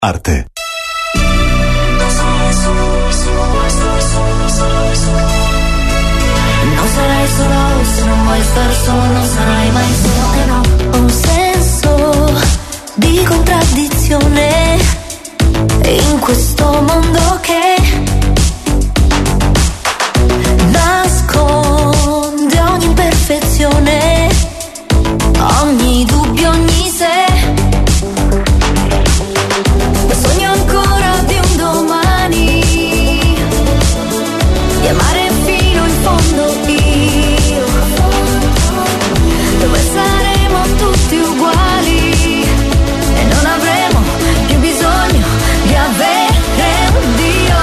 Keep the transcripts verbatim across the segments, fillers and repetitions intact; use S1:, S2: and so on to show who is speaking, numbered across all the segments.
S1: Arte.
S2: Non sarai solo se non vuoi star solo, non sarai mai solo e no. Ho un senso di contraddizione in questo mondo che nasconde ogni imperfezione, ogni dubbio, ogni se. Sogno ancora di un domani, di amare fino in fondo io, dove saremo tutti uguali e non avremo più bisogno di avere un Dio.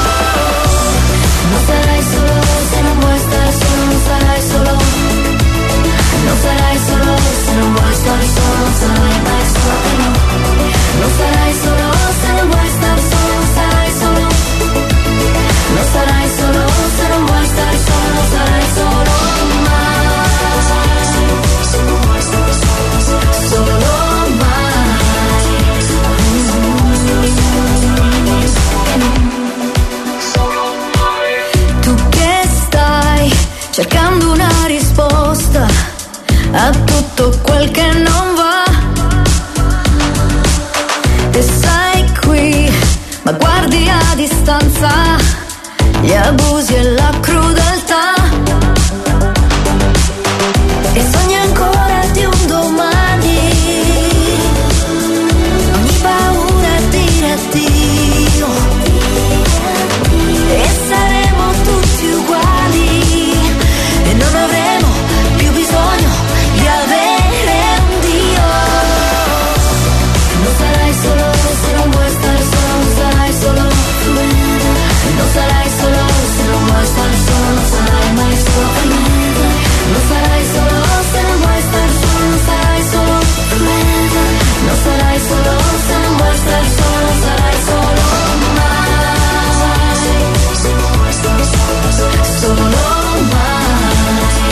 S2: Non sarai solo se non vuoi stare solo, non sarai solo, non sarai solo se non vuoi stare solo, non sarai mai solo e no. Non sarai solo se non vuoi stare solo, non sarai solo, non sarai solo se non vuoi stare solo, non sarai solo mai, solo mai. Tu che stai cercando una risposta a tutto quel che non va, e sei qui, ma guardi a distanza gli abusi e la crudeltà, e sogni ancora di un domani, ogni paura è dire addio, e saremo tutti uguali e non avremo più bisogno di avere un Dio. Non sarai solo se non vuoi stare solo, non sarai solo, non sarai solo se non vuoi stare solo, non sarai mai solo, non sarai solo se non vuoi stare solo, non sarai solo, non sarai solo se non vuoi stare solo, non sarai solo mai, solo mai.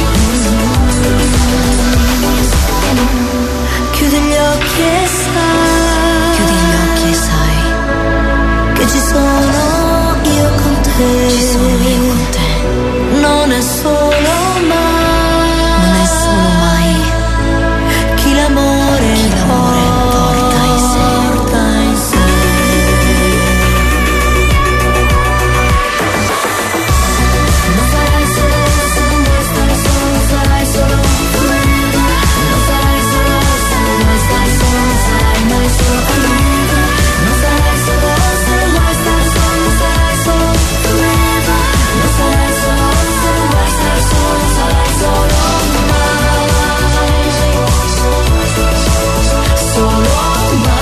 S2: Chiudi gli occhi e sai, chiudi gli occhi e sai che ci sono io con te, ci sono io con te. Non è solo mai, non è solo mai chi l'amore, chi l'amore porta in sé, porta in sé. Non sarai solo se non vuoi stare solo, non sarai solo, non sarai solo se non vuoi stare solo, non sarai mai solo, non sarai solo se non vuoi stare solo, non sarai solo, non sarai solo se non vuoi stare solo, non sarai solo mai, solo mai.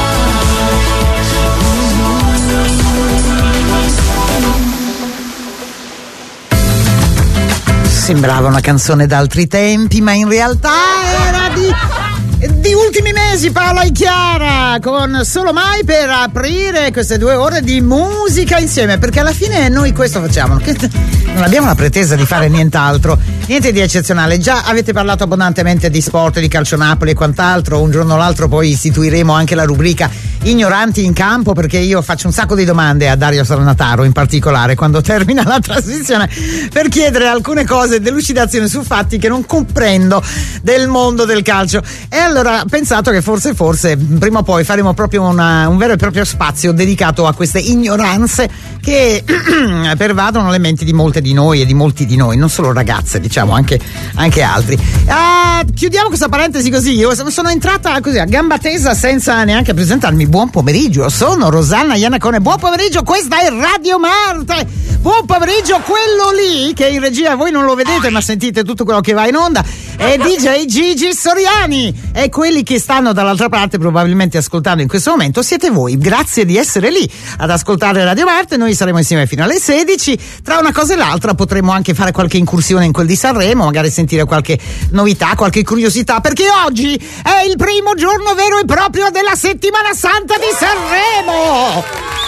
S3: Sembrava una canzone d'altri tempi, ma in realtà era di, di ultimi mesi. Paola e Chiara con Solo Mai, per aprire queste due ore di musica insieme, perché alla fine noi questo facciamo, che non abbiamo la pretesa di fare nient'altro, niente di eccezionale. Già avete parlato abbondantemente di sport, di calcio Napoli e quant'altro. Un giorno o l'altro poi istituiremo anche la rubrica Ignoranti in campo, perché io faccio un sacco di domande a Dario Sarnataro in particolare quando termina la trasmissione, per chiedere alcune cose, delucidazioni su fatti che non comprendo del mondo del calcio. E allora ho pensato che forse forse prima o poi faremo proprio una, un vero e proprio spazio dedicato a queste ignoranze che pervadono le menti di molte di noi e di molti di noi, non solo ragazze, diciamo, anche, anche altri. Ah, chiudiamo questa parentesi così. Io sono entrata così a gamba tesa senza neanche presentarmi. Buon pomeriggio, sono Rosanna Iannacone. Buon pomeriggio, questa è Radio Marte. Buon pomeriggio, quello lì che in regia voi non lo vedete ma sentite tutto quello che va in onda è D J Gigi Soriani, e quelli che stanno dall'altra parte probabilmente ascoltando in questo momento siete voi. Grazie di essere lì ad ascoltare Radio Marte. Noi saremo insieme fino alle sedici. Tra una cosa e l'altra potremo anche fare qualche incursione in quel di Sanremo, magari sentire qualche novità, qualche curiosità, perché oggi è il primo giorno vero e proprio della settimana santa di Sanremo. La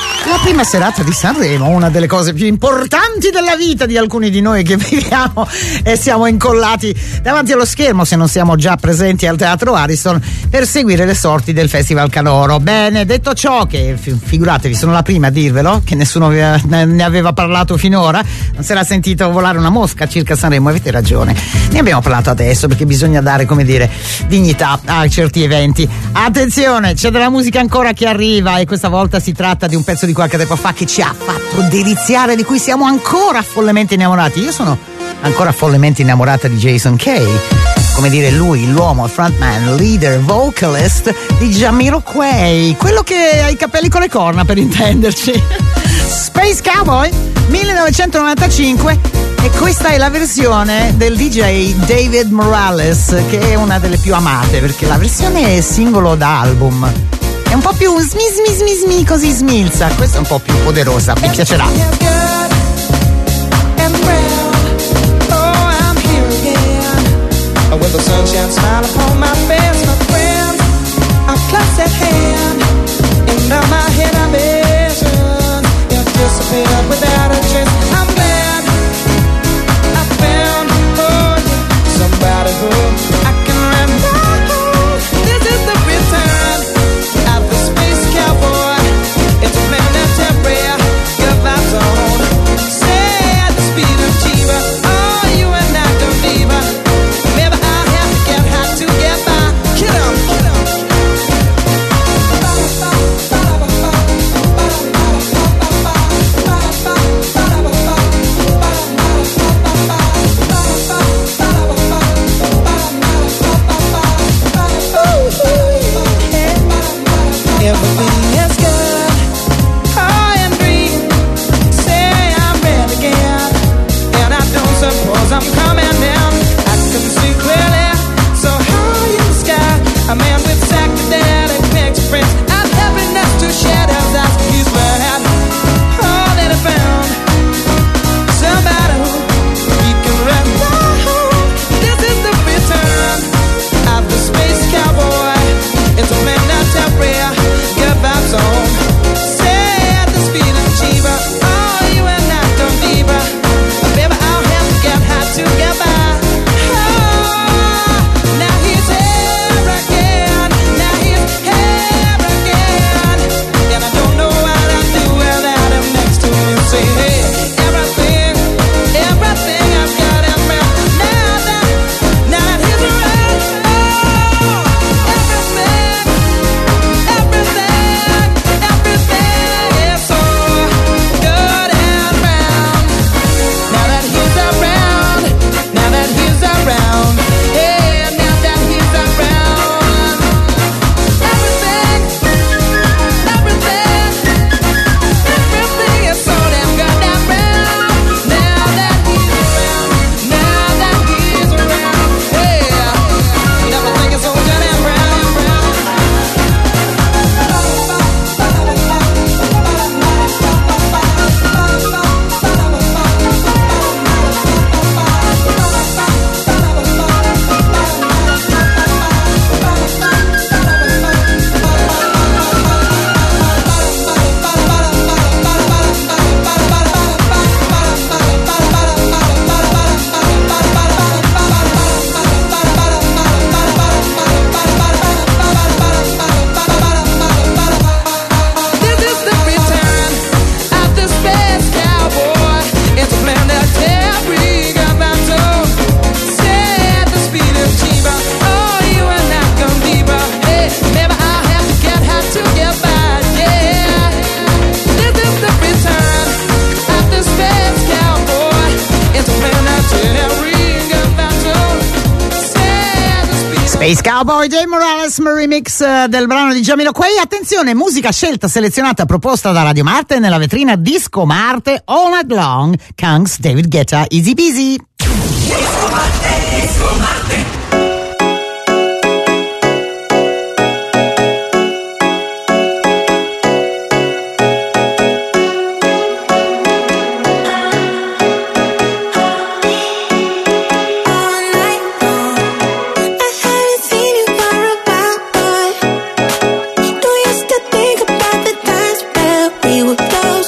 S3: prima serata di Sanremo, una delle cose più importanti della vita di alcuni di noi che viviamo e siamo incollati davanti allo schermo, se non siamo già presenti al Teatro Ariston, per seguire le sorti del Festival Canoro. Bene, detto ciò, che figuratevi, sono la prima a dirvelo, che nessuno ne aveva parlato finora, non si era sentito volare una mosca circa Sanremo, avete ragione. Ne abbiamo parlato adesso perché bisogna dare, come dire, dignità a certi eventi. Attenzione, c'è della musica ancora che arriva e questa volta si tratta di un pezzo di qualche tempo fa che ci ha fatto deliziare, di cui siamo ancora follemente innamorati. Io sono ancora follemente innamorata di Jason Kay, come dire, lui, l'uomo, frontman, leader, vocalist di Jamiroquai, quello che ha i capelli con le corna, per intenderci. Space Cowboy millenovecentonovantacinque, e questa è la versione del D J David Morales, che è una delle più amate perché la versione è singolo da album, è un po' più smi smi smi smi, così smilza, questa è un po' più poderosa, mi piacerà.
S1: With the sunshine smile upon my face, my friends, I'm close at hand. And now my head I vision, you disappeared without a trace. I'm glad I found, oh yeah, somebody who I can remember. This is the return of the space cowboy. It's a planetary, your vibes on. Say at the speed of Jiva, oh you and I don't leave her. To get by, get up, get up. Everything is good, I am green. Say I'm red again, and I don't suppose I'm coming down. I can see clearly, so high in the sky, a man with psychedelic fingerprints and happiness to shadows as he's bad. All that I found, somebody who he can remember. This is the return of the space cowboy. It's a planetary, good vibes on. Say at the speed of Jiva, oh you and I don't leave her. Baby, I'll have to get high to get by. Say hey, everything, everything I've got in me. Now that, now that he's around, oh, everything, everything, everything is so good and round. Now that he's around, now that he's around, hey, now that he's around, everything, everything, everything is so.
S3: Space Cowboy, Jay Morales, remix del brano di Jamiroquai. Attenzione, musica scelta, selezionata, proposta da Radio Marte nella vetrina Disco Marte All Night Long. Kungs, David Guetta, Easy Peasy.
S4: Disco Marte, Disco Marte.
S2: We would go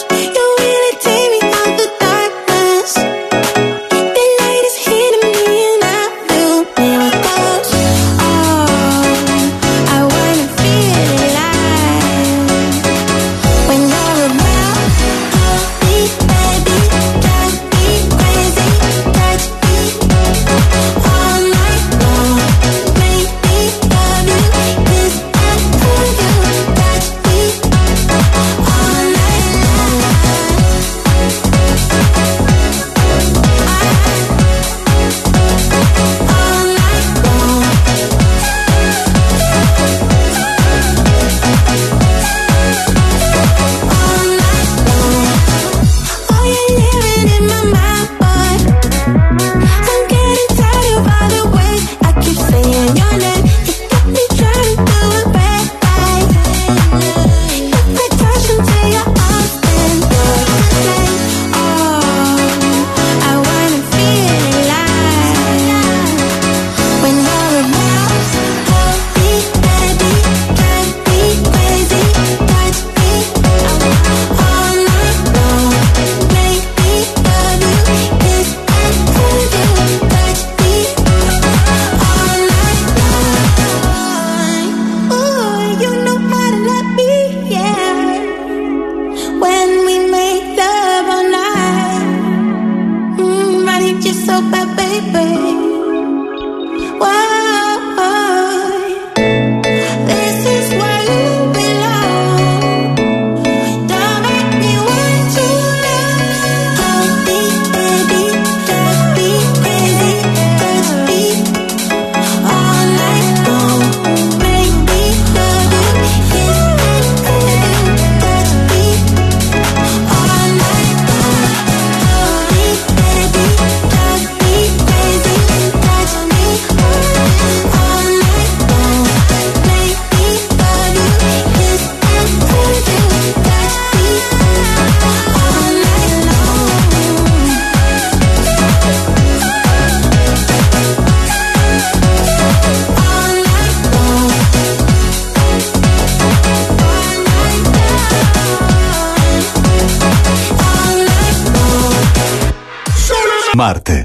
S5: Marte.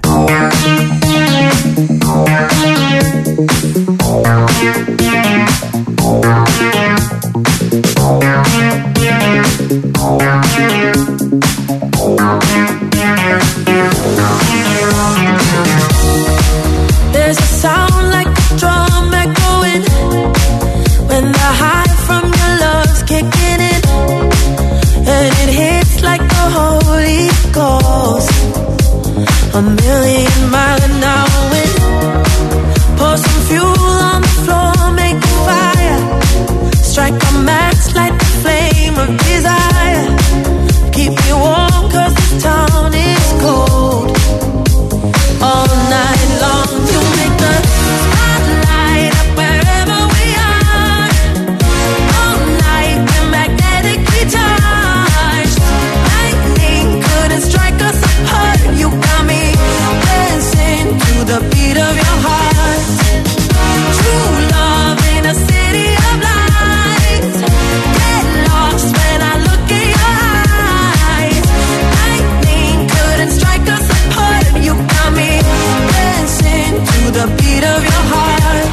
S2: There's a sound like a drum echoing when the high from your love's kicking in, and it hits like the Holy Ghost. A million mile an hour wind. Pour some fuel on the floor, make a fire. Strike a match, light the flame of desire. Keep me warm 'cause this town is cold. All night long to make the spotlight up wherever we are. All night we're magnetically charged. Lightning couldn't strike us apart. You got me dancing to the beat of your heart. True love in a city of lights. Get lost when I look in your eyes. Lightning couldn't strike us apart. You got me dancing to the beat of your heart.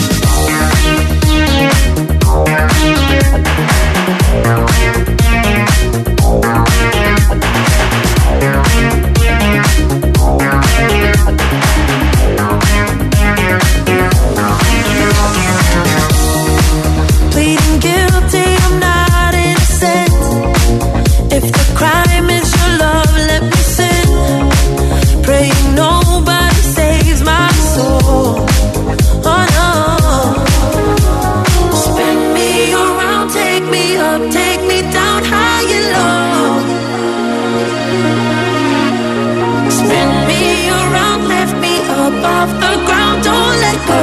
S2: Pleading guilty, I'm not innocent. If the crime is your love, let me sin. Praying nobody saves my soul. Oh no. Spin me around, take me up, take me down high and low. Spin me around, lift me up off the ground, don't let go.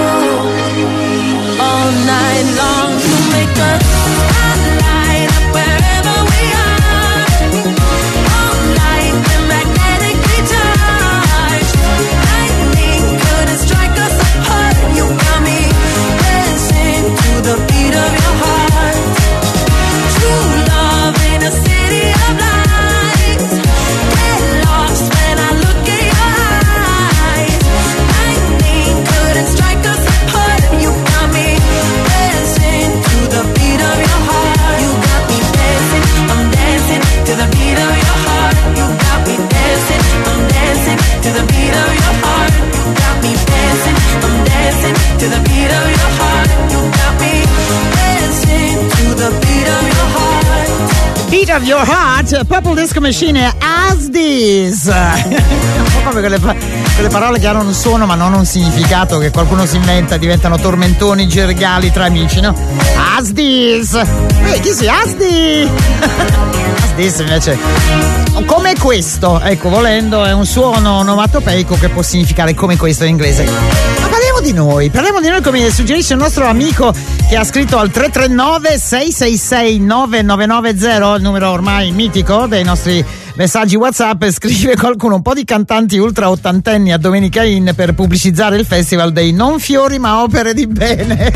S2: All night long to make the spotlight up wherever we are. All night we're magnetically charged. Lightning couldn't strike us apart. You got me dancing to the beat of your heart. True love in a city of lights. Get lost when I look in your eyes. Lightning couldn't strike us apart. You got me dancing to the beat of your heart. You got me dancing, I'm dancing to the beat of your heart. You got me dancing, I'm dancing to the beat of your heart. You got me dancing, I'm dancing to the beat of your heart. You got me dancing to the beat of your heart.
S3: Beat of Your Heart, Purple Disco Machine e As This. Un po' come quelle, pa- quelle parole che hanno un suono ma non un significato, che qualcuno si inventa, diventano tormentoni gergali tra amici, no? As This. Ehi, chi si? As This. As This invece, come questo, ecco, volendo, è un suono onomatopeico che può significare come questo in inglese. Ma parliamo di noi, parliamo di noi come suggerisce il nostro amico che ha scritto al tre tre nove sei sei sei nove nove nove zero, il numero ormai mitico dei nostri messaggi WhatsApp. Scrive qualcuno: un po' di cantanti ultra ottantenni a Domenica Inn per pubblicizzare il festival dei non fiori ma opere di bene.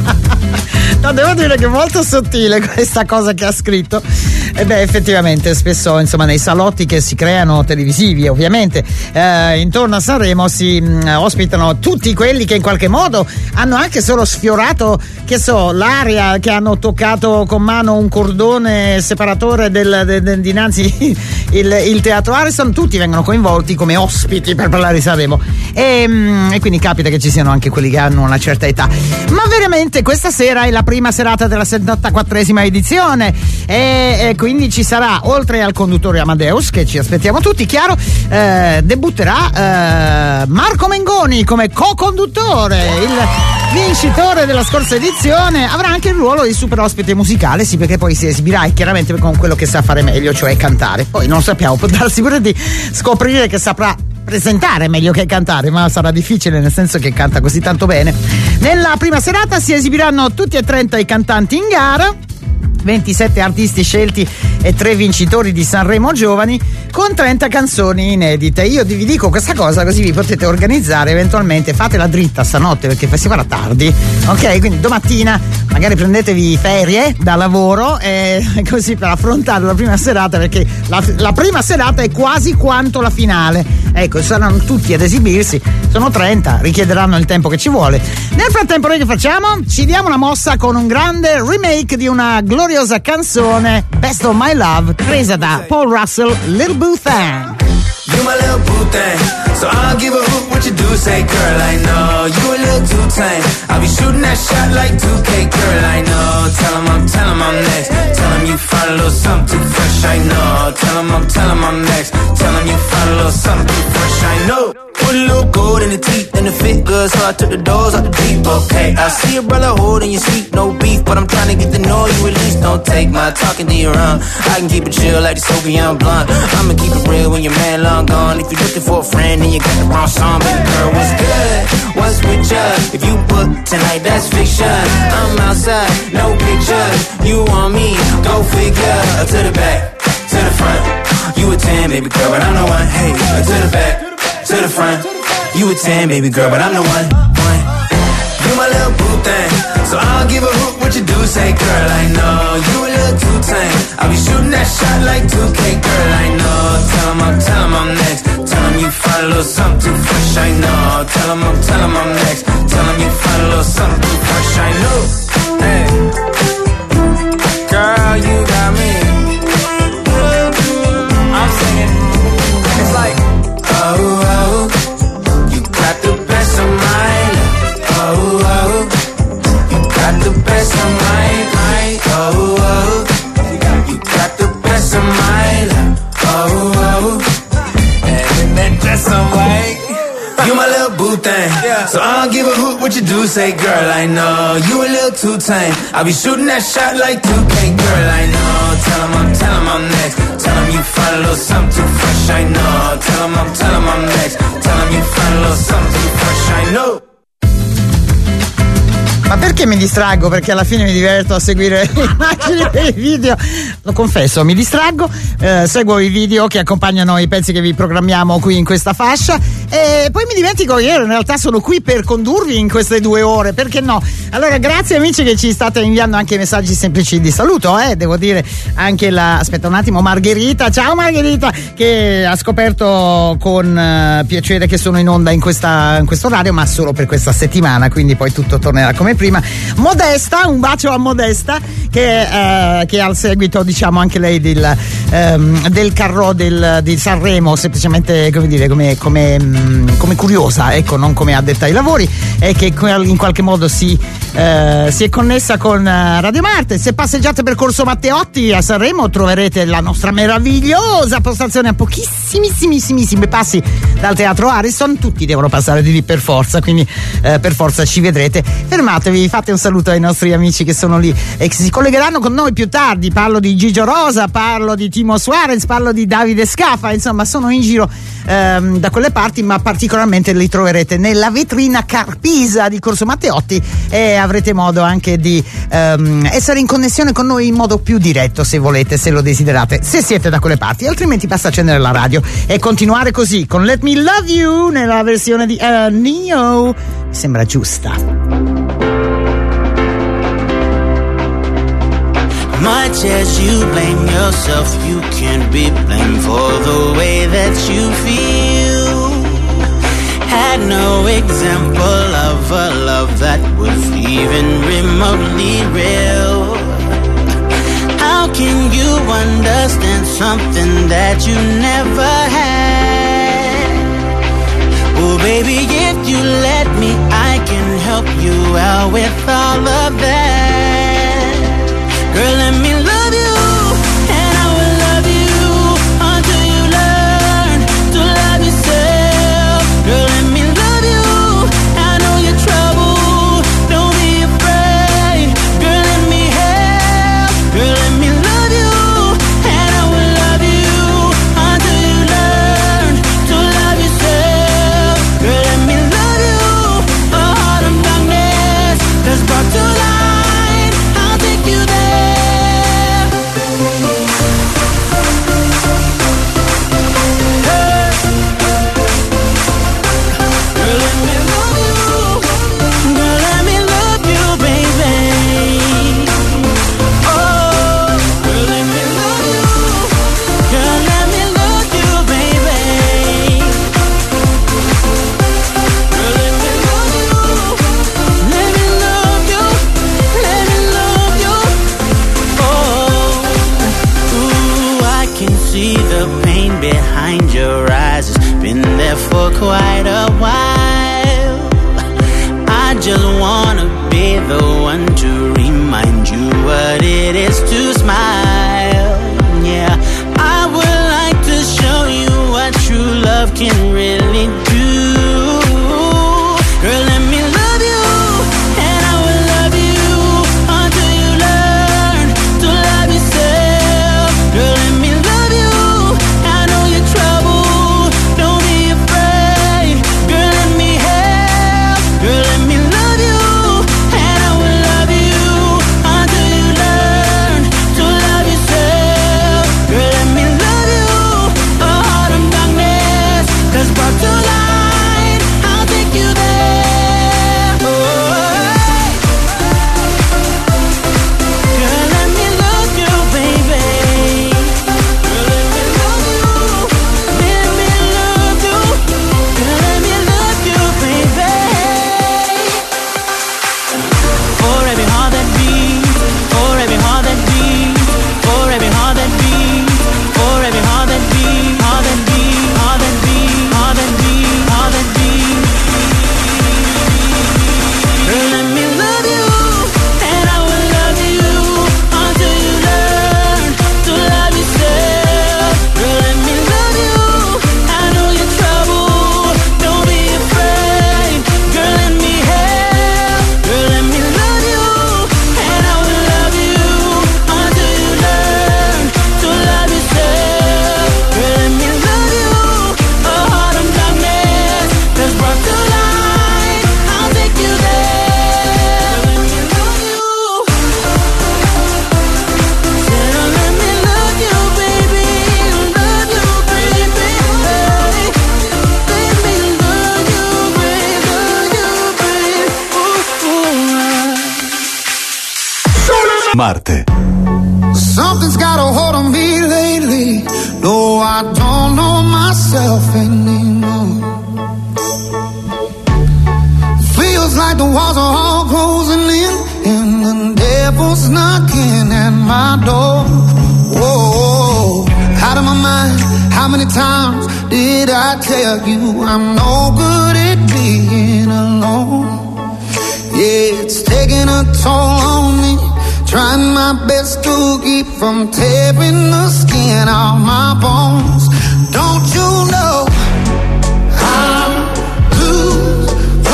S3: No, devo dire che è molto sottile questa cosa che ha scritto. E beh, effettivamente spesso, insomma, nei salotti che si creano televisivi, ovviamente, eh, intorno a Sanremo si mh, ospitano tutti quelli che in qualche modo hanno anche solo sfiorato, che so, l'area, che hanno toccato con mano un cordone separatore del, del, del dinanzi il, il teatro Ariston. Tutti vengono coinvolti come ospiti per parlare di Sanremo. E, mh, e quindi capita che ci siano anche quelli che hanno una certa età. Ma veramente questa sera è la prima serata della settantaquattresima edizione e, e quindi ci sarà, oltre al conduttore Amadeus che ci aspettiamo tutti, chiaro, eh, debutterà eh, Marco Mengoni come co-conduttore, il vincitore della scorsa edizione. Avrà anche il ruolo di super ospite musicale, sì, perché poi si esibirà e chiaramente con quello che sa fare meglio, cioè cantare. Poi non sappiamo, può darsi pure di scoprire che saprà presentare meglio che cantare, ma sarà difficile, nel senso che canta così tanto bene. Nella prima serata si esibiranno tutti e trenta i cantanti in gara, ventisette artisti scelti e tre vincitori di Sanremo Giovani con trenta canzoni inedite. Io vi dico questa cosa così vi potete organizzare eventualmente, fatela dritta stanotte perché si farà tardi, ok? Quindi domattina magari prendetevi ferie da lavoro e così per affrontare la prima serata, perché la, la prima serata è quasi quanto la finale. Ecco, saranno tutti ad esibirsi, sono trenta, richiederanno il tempo che ci vuole. Nel frattempo noi che facciamo? Ci diamo una mossa con un grande remake di una gloriosa canzone, Best of My Love, presa da Paul Russell, Little Boo Thang.
S5: You my little boo thing, so I'll give a hoot what you do. Say, girl, I know you a little too tame. I'll be shooting that shot like two K, girl, I know. Tell 'em I'm, tell 'em I'm next. Tell 'em you find a little something too fresh, I know. Tell 'em I'm, tell 'em I'm next. Tell 'em you find a little something too fresh, I know. Put a little gold in the teeth and the fit good, so I took the doors out the deep, okay. I see a brother holding your seat, no beef, but I'm trying to get to know you at least. Don't take my talking to your own. I can keep it chill like the Soviet blunt. I'ma keep it real when your man long gone. If you're looking for a friend and you got the wrong song, baby girl, what's good? What's with ya? If you book tonight, that's fiction. I'm outside, no pictures. You want me? Go figure. To the back, to the front. You a ten, baby girl, but I'm the one. Hey, to the back, to the front. You a ten, baby girl, but I'm the one. One. You my little boo thing, so I'll give a hoot what you do. Say, girl, I know you a little too tame. I'll be shooting that shot like two K, girl, I know. Tell 'em I'm, tell 'em I'm next. Tell 'em you find a little something too fresh, I know. Tell 'em I'm, tell 'em I'm next. Tell 'em you find a little something too fresh, I know. Hey, girl, you got me. I'm singing. It's like, oh, oh, you got the best of mine. Oh, oh, you got the best of mine. Oh, oh, you got the best of mine. Oh, oh, and that dress on white. You my little boo thing, so I don't give a hoot what you do. Say, girl, I know you a little too tame. I'll be shooting that shot like two K, girl, I know. Tell 'em I'm, tell 'em I'm next. Tell 'em you find a little something too fresh, I know. Tell 'em I'm, tell 'em I'm next. Tell 'em you find a little something too fresh, I know.
S3: Ma perché mi distraggo? Perché alla fine mi diverto a seguire le immagini e i video. Lo confesso, mi distraggo, eh, seguo i video che accompagnano i pezzi che vi programmiamo qui in questa fascia e poi mi dimentico che io in realtà sono qui per condurvi in queste due ore, perché no? Allora, grazie amici che ci state inviando anche messaggi semplici di saluto, eh, devo dire anche la, aspetta un attimo, Margherita, ciao Margherita, che ha scoperto con uh, piacere che sono in onda in, questa, in questo orario, ma solo per questa settimana, quindi poi tutto tornerà come prima. Modesta, un bacio a Modesta che, eh, che al seguito diciamo anche lei del, ehm, del carro del, di Sanremo, semplicemente come dire come, come, come curiosa, ecco, non come addetta ai lavori, e che in qualche modo si, eh, si è connessa con Radio Marte. Se passeggiate per Corso Matteotti a Sanremo troverete la nostra meravigliosa postazione a pochissimissimissimi passi dal Teatro Ariston. Tutti devono passare di lì per forza, quindi eh, per forza ci vedrete. Fermatevi, fate un saluto ai nostri amici che sono lì e che si collegheranno con noi più tardi. Parlo di Gigio Rosa, parlo di Timo Suarez, parlo di Davide Scafa, insomma sono in giro ehm, da quelle parti, ma particolarmente li troverete nella vetrina Carpisa di Corso Matteotti e avrete modo anche di ehm, essere in connessione con noi in modo più diretto, se volete, se lo desiderate, se siete da quelle parti. Altrimenti basta accendere la radio e continuare così con Let Me Love You nella versione di uh, Neo. Mi sembra giusta.
S6: Much as you blame yourself, you can't be blamed for the way that you feel. Had no example of a love that was even remotely real. How can you understand something that you never had? Oh baby, if you let me, I can help you out with all of that. Girl, let me love you, and I will love you until you learn to love yourself. Girl, let me love you, I know you're trouble, don't be afraid. Girl, let me help, girl, let me love you, and I will love you until you learn to love yourself. Girl, let me love you, a heart of darkness that's brought to life. see the pain behind your eyes. It's been there for quite a while. I just wanna be the one to remind you what it is to smile. Yeah, I would like to show you what true love can really do. Girl, let me love you, and I will love you until you learn to love yourself. Girl, let me love you, I know you're trouble, don't be afraid. Girl, let me help. Girl, let me love you, and I will love you until you learn to love yourself. Girl, let me love you, a heart of darkness that's brought to light. I'll take you there. Girl, let me love you, baby. Girl, let me love you. Let me love you. Girl, let me love you, baby. For every heart that beats, for every heart that beats, for every heart that beats, for every heart that beats, heart that beats, heart that beats, heart that beats, heart that beats. Girl, let me love you, and I will love you until you learn to love yourself. Girl, let me love you, I know you're trouble, don't be afraid. Girl, let me help. Girl, let me love you, and I will love you until you learn to love yourself. Girl, let me love you, a heart of darkness that's brought to light. I'll take you there. Let me love you. Said, oh, let me love you, baby. Love you, baby. Let me love you, baby. Love you, baby. Ooh, ooh.
S7: Marte.
S8: Something's got a hold on me lately. No, I don't know myself anymore. Feels like the walls are all closing in, and the devil's knocking at my door. Whoa, out of my mind. How many times did I tell you I'm no good at being alone? Yeah, it's taking a toll on me. Trying my best to keep from tearing the skin off my bones. Don't you know I lose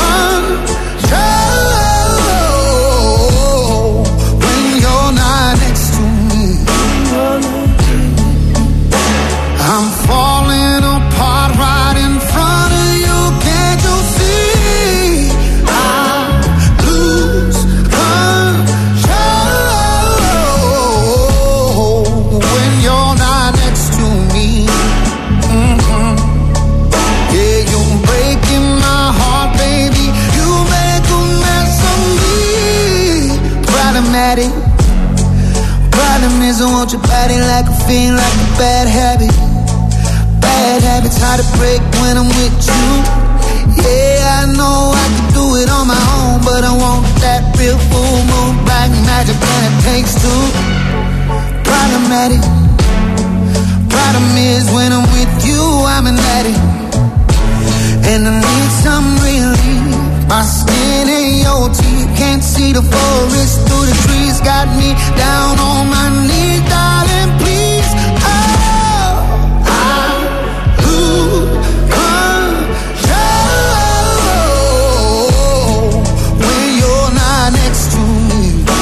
S8: control when you're not next to me? I'm falling apart right in front of you. Can't you see? I lose control when you're not next to me. Mhm. Yeah, you're breaking my heart, baby. You make a mess of me. Problematic. Problem is I want your body like a fiend, like a bad habit. Bad habits hard to break when I'm with you. Yeah, I know I can do it on my own, but I want that real full moon, black magic, and it takes two. Problematic. Problem is when I'm with you, I'm an addict, and I need some relief. My skin and your teeth, can't see the forest through the trees. Got me down on my knees, darling, please. Oh, I lose control when you're not next to me.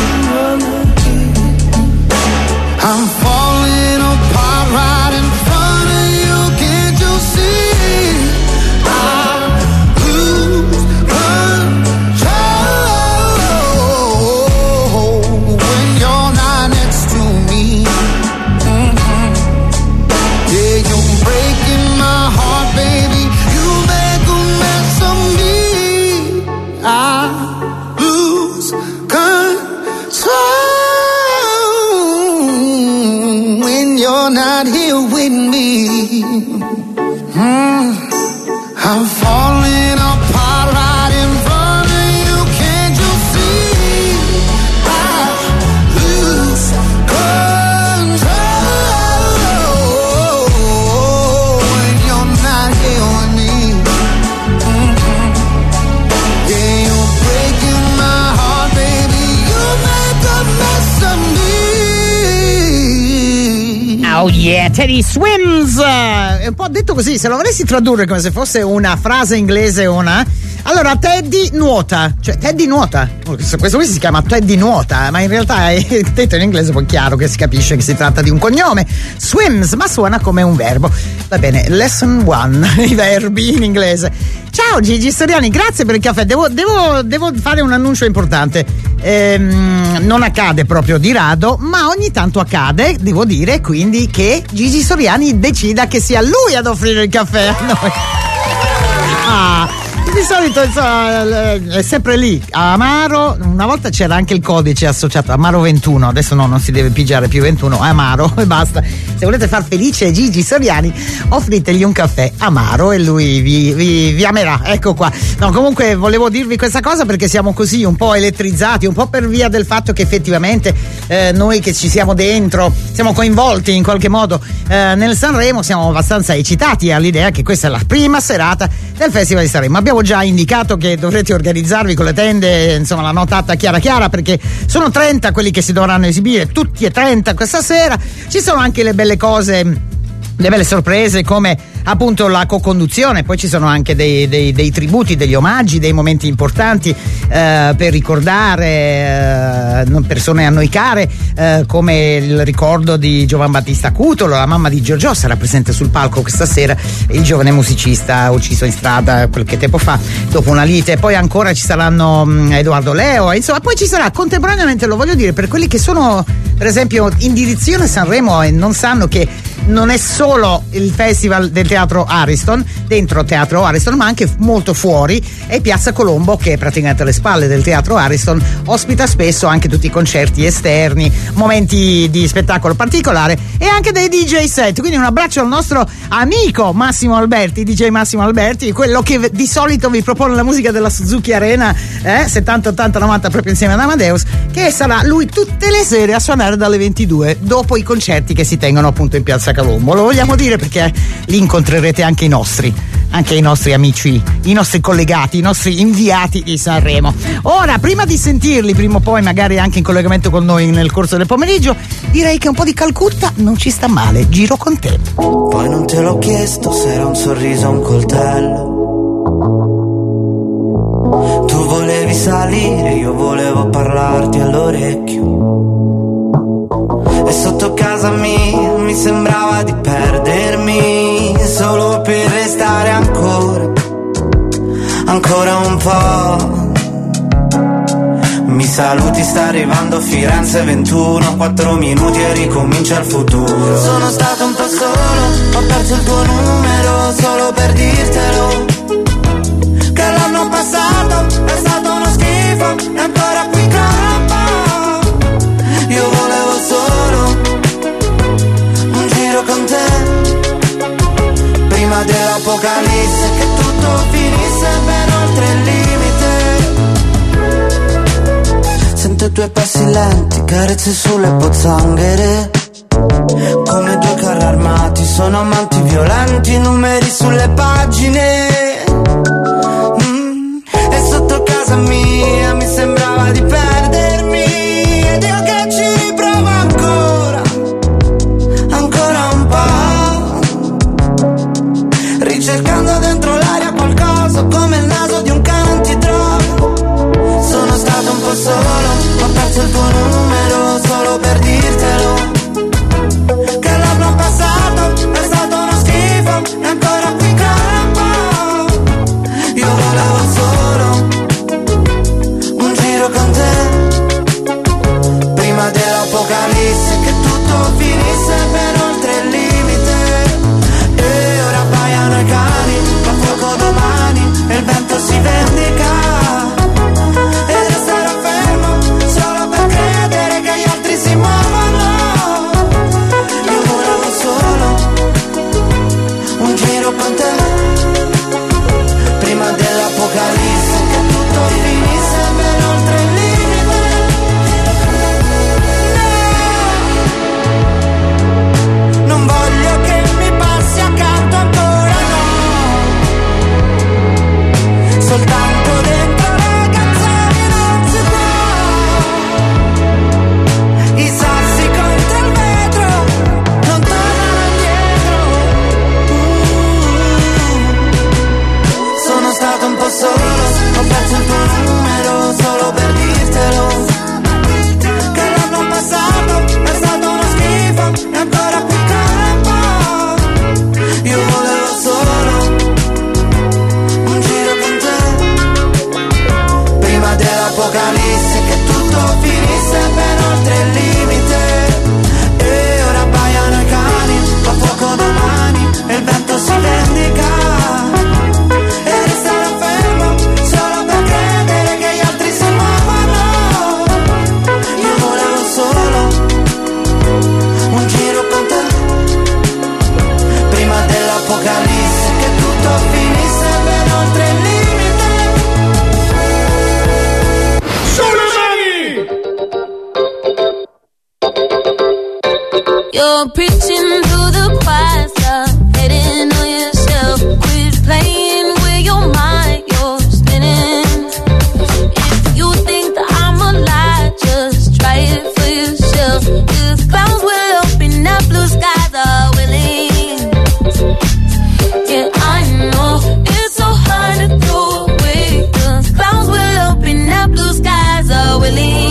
S8: I'm falling apart right in front of you. Can't you see? I lose control when you're not next to me. Mhm. Yeah, you're breaking my heart, baby. You make a mess of me. I lose control when you're not here with me. Mm. I'm falling apart right in front of you. Can't you see? I lose control
S3: Oh yeah, Teddy Swims. È un po' detto così, se lo volessi tradurre come se fosse una frase inglese una. Allora, Teddy nuota, cioè Teddy nuota. Questo qui si chiama Teddy nuota, ma in realtà è detto in inglese, poi chiaro che si capisce che si tratta di un cognome. Swims, ma suona come un verbo. Va bene, lesson one, i verbi in inglese. Ciao Gigi Storiani, grazie per il caffè. Devo, devo, devo fare un annuncio importante. Ehm, non accade proprio di rado, ma ogni tanto accade, devo dire, quindi che Gigi Storiani decida che sia lui ad offrire il caffè a noi. Ah, di solito insomma, è sempre lì. Amaro, una volta c'era anche il codice associato Amaro ventuno, adesso no, non si deve pigiare più ventuno, è Amaro e basta. Se volete far felice Gigi Soriani, offritegli un caffè Amaro e lui vi, vi, vi amerà. Ecco qua. No, comunque volevo dirvi questa cosa perché siamo così un po' elettrizzati, un po' per via del fatto che effettivamente eh, noi che ci siamo dentro, siamo coinvolti in qualche modo eh, nel Sanremo, siamo abbastanza eccitati all'idea che questa è la prima serata del Festival di Sanremo. Abbiamo già indicato che dovrete organizzarvi con le tende, insomma la notata chiara chiara, perché sono trenta quelli che si dovranno esibire, tutti e trenta questa sera. Ci sono anche le belle cose, le belle sorprese come appunto la co-conduzione, poi ci sono anche dei, dei, dei tributi, degli omaggi, dei momenti importanti eh, per ricordare eh, persone a noi care, eh, come il ricordo di Giovan Battista Cutolo, la mamma di Giorgio sarà presente sul palco questa sera, il giovane musicista ucciso in strada qualche tempo fa dopo una lite. Poi ancora ci saranno mh, Edoardo Leo, insomma poi ci sarà contemporaneamente, lo voglio dire per quelli che sono per esempio in direzione Sanremo e non sanno che non è solo il festival del Teatro Ariston, dentro Teatro Ariston, ma anche molto fuori, è Piazza Colombo, che è praticamente alle spalle del Teatro Ariston, ospita spesso anche tutti i concerti esterni, momenti di spettacolo particolare e anche dei D J set. Quindi un abbraccio al nostro amico Massimo Alberti, D J Massimo Alberti, quello che di solito vi propone la musica della Suzuki Arena eh, settanta, ottanta, novanta proprio insieme ad Amadeus, che sarà lui tutte le sere a suonare dalle ventidue dopo i concerti che si tengono appunto in Piazza Colombo. Lo vogliamo dire perché lì incontrerete anche i nostri, anche i nostri amici, i nostri collegati, i nostri inviati di Sanremo. Ora, prima di sentirli, prima o poi magari anche in collegamento con noi nel corso del pomeriggio, direi che un po' di Calcutta non ci sta male. Giro con te.
S7: Poi non te l'ho chiesto se era un sorriso o un coltello. Tu volevi salire, io volevo parlarti all'orecchio. E sotto casa mia mi sembrava di perdermi solo per restare ancora, ancora un po'. Mi saluti, sta arrivando Firenze ventuno, quattro minuti e ricomincia il futuro. Sono stato un po' solo, ho perso il tuo numero solo per dirtelo, che l'anno passato è stato uno schifo e ancora qui campo. Io volevo solo un giro con te, prima dell'apocalisse, che tutto finisse ben oltre il limite. Sento i tuoi passi lenti, carezze sulle pozzanghere, come due carri armati, sono amanti violenti, numeri sulle pagine. Mm. E sotto casa mia mi sembrava di perdermi, ed io che ci riprovo ancora, ancora un po', ricercando dentro l'aria qualcosa come il naso di un cane antidroga. Sono stato un po' solo, ho perso il tuo numero solo per dirtelo, che l'anno passato è stato uno schifo e ancora qui campo.
S2: you're preaching to the choir, stop hating on yourself. Quit playing with your mind, you're spinning. If you think that I'm a lie, just try it for yourself. Cause clouds will open up, blue skies are willing. Yeah, I know it's so hard to throw away. Cause clouds will open up, blue skies are willing.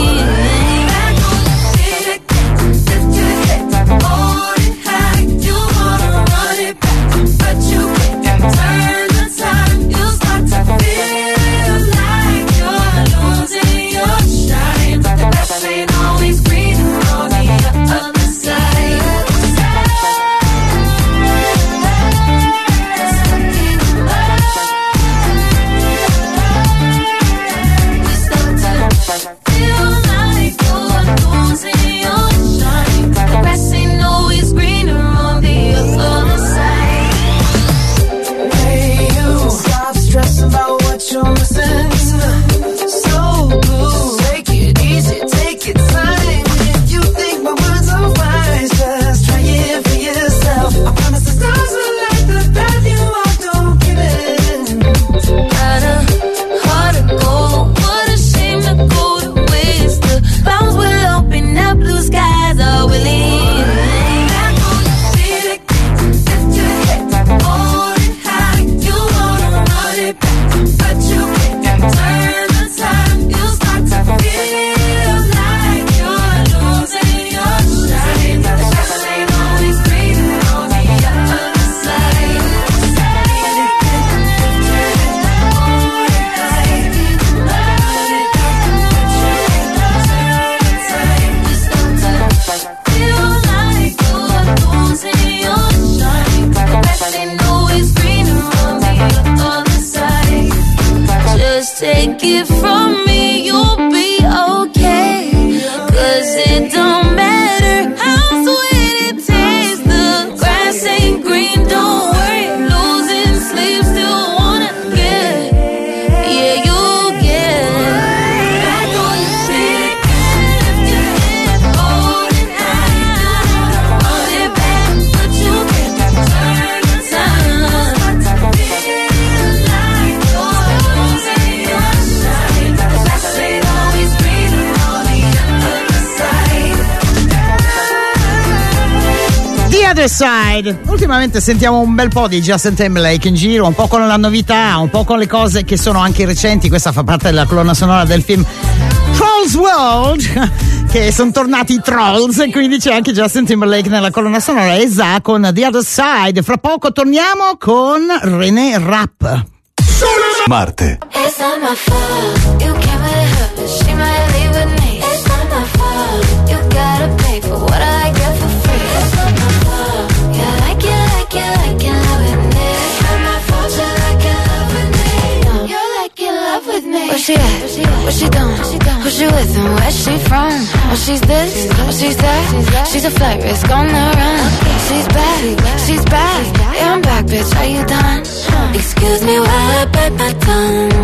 S2: Take it from me, you'll be okay. Cause it don't matter how sweet it tastes. The grass ain't green, don't worry. Losing sleep, still wanna get. Yeah, you'll get. Back on your feet, lift your head, holding high. Hold it back, but you can turn the time. Feel like you're losing your shine. The grass ain't always greener on the other side.
S3: The Other Side. Ultimamente sentiamo un bel po' di Justin Timberlake in giro, un po' con la novità, un po' con le cose che sono anche recenti. Questa fa parte della colonna sonora del film Trolls World, che sono tornati i Trolls, e quindi c'è anche Justin Timberlake nella colonna sonora, Esa con The Other Side. Fra poco torniamo con René Rapp.
S9: Marte.
S2: It's not my fault. You came with her, but she might leave with me. It's not my fault. You gotta pay for what I get for free. It's not my fault. You like it, like it, like it, love with me. It's not my fault. You like it, love with me. No, you like it, love with me. Where she at? What she doing? Who she with and where she from? Oh, she's this, oh, she's that. She's a flight risk on the run. She's back, she's back. Yeah, I'm back, bitch. Are you done? Excuse me while I bite my tongue.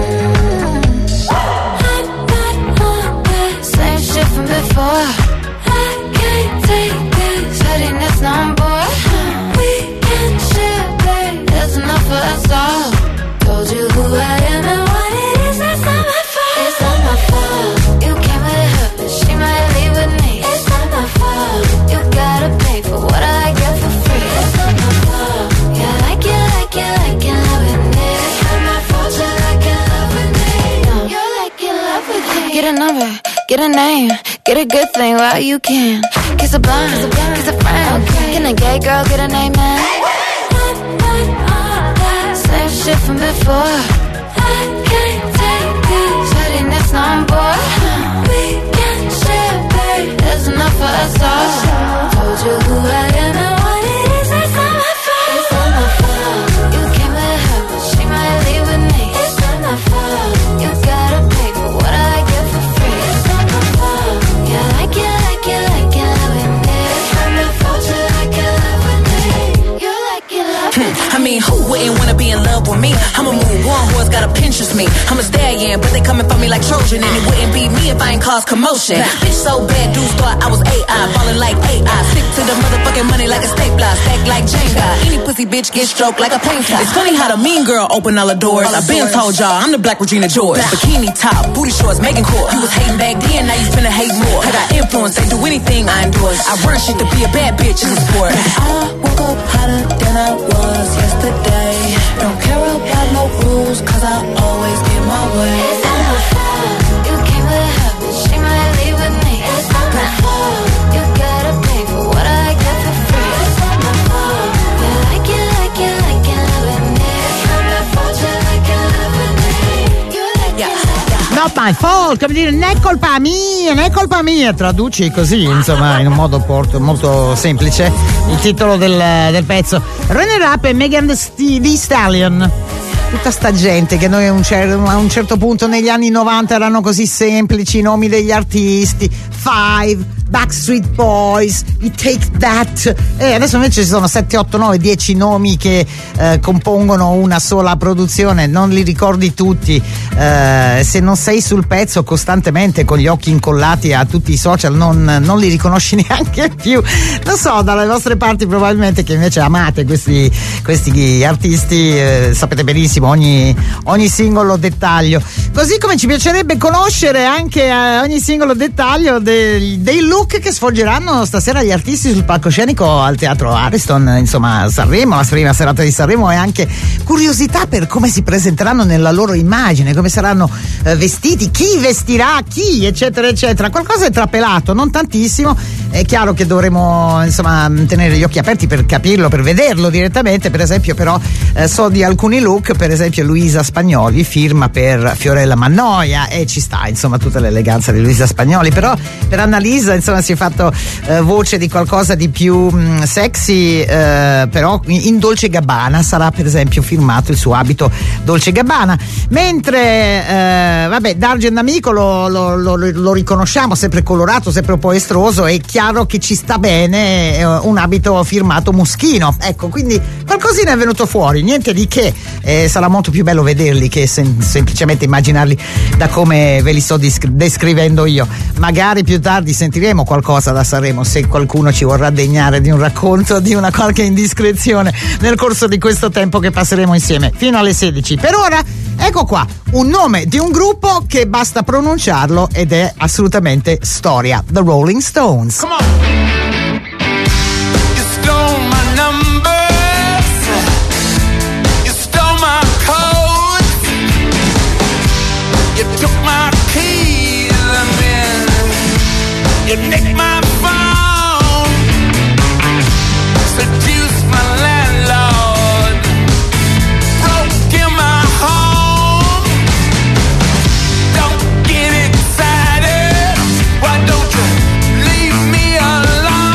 S2: I'm not on that same shit from before. I can't take this headiness no more. We can share, babe. There's enough for us all. Told you who I am and what it is. That's not my fault. It's not my fault. You came with her, but she might leave with me. It's not my fault. You gotta pay for what I get for free. It's not my fault. You like it, like it, like it, love with me. It's not my fault. You like it, love with me. No, you like it, love with me. Get a number, get a name, get a good thing while you can. Kiss a blind, kiss a friend. Can a gay girl get a name, man? Same shit from before. I can't take this headiness no more. We can share, babe. There's enough for us all. Told you who I am and what it is. It's not my fault. It's not my fault. You came with her, but she might leave with me. It's not my fault. You gotta pay for what I get for free. It's not my fault. You like it, like it, like it, love with me. It's not my fault. You like it, love with me. You like it, love with me.
S10: mean, who wouldn't wanna be in love with me? I'm a move on, who's gotta Pinterest me. I'm a stallion, but they coming for me like Trojan, and it wouldn't be me if I ain't cause commotion. Bitch so bad, dudes thought I was A I, ballin' like A I. Stick to the motherfucking money like a stapler, stack like Jenga. Any pussy bitch get stroked like a painter. It's funny how the mean girl open all the doors. I been told y'all I'm the Black Regina George. Bikini top, booty shorts, making cool. You was hating back then, now you finna hate more. I got influence, they do anything I endorse. I run shit to be a bad bitch in the sport. I woke up hotter than I was yesterday. Don't care about no rules, cause I always get my way.
S2: It's not my fault. You came with her, but she might leave with me. It's not my fault. You gotta pay for what I get for free. It's not my fault. You like it, like it, like it, love with me. It's not my fault. You like it, love with me. You like it, like it.
S3: Not my fault, come dire, non è colpa mia, non è colpa mia, traduci così, insomma, in un modo porto, molto semplice il titolo del, del pezzo. Runner Up e Megan Thee Stallion. Tutta sta gente che noi a un, cer- a un certo punto negli anni novanta erano così semplici i nomi degli artisti, Five, Backstreet Boys, i Take That, e adesso invece ci sono sette, otto, nove, dieci nomi che eh, compongono una sola produzione, non li ricordi tutti, eh, se non sei sul pezzo costantemente con gli occhi incollati a tutti i social non, non li riconosci neanche più. Non so, dalle vostre parti probabilmente che invece amate questi, questi artisti, eh, sapete benissimo ogni, ogni singolo dettaglio, così come ci piacerebbe conoscere anche eh, ogni singolo dettaglio dei, dei look che svolgeranno stasera gli artisti sul palcoscenico al Teatro Ariston, insomma Sanremo, la prima serata di Sanremo, e anche curiosità per come si presenteranno nella loro immagine, come saranno eh, vestiti, chi vestirà chi, eccetera eccetera. Qualcosa è trapelato, non tantissimo, è chiaro che dovremo insomma tenere gli occhi aperti per capirlo, per vederlo direttamente. Per esempio però eh, so di alcuni look, per esempio Luisa Spagnoli firma per Fiorella Mannoia e ci sta insomma tutta l'eleganza di Luisa Spagnoli, però per Annalisa insomma si è fatto eh, voce di qualcosa di più mh, sexy, eh, però in Dolce Gabbana sarà per esempio firmato il suo abito Dolce Gabbana, mentre eh, vabbè D'Argent Amico lo, lo, lo, lo riconosciamo, sempre colorato, sempre un po' estroso, è chiaro che ci sta bene eh, un abito firmato Muschino, ecco, quindi qualcosina è venuto fuori, niente di che, eh, sarà molto più bello vederli che sem- semplicemente immaginarli da come ve li sto disc- descrivendo io. Magari più tardi sentiremo qualcosa da Sanremo, se qualcuno ci vorrà degnare di un racconto, di una qualche indiscrezione nel corso di questo tempo che passeremo insieme fino alle sedici. Per ora ecco qua un nome di un gruppo che basta pronunciarlo ed è assolutamente storia, The Rolling Stones.
S5: Come on. You stole my numbers, you stole my codes, you took my keys and then you nicked my phone, seduced my landlord, broke in my home. Don't get excited, why don't you leave me alone?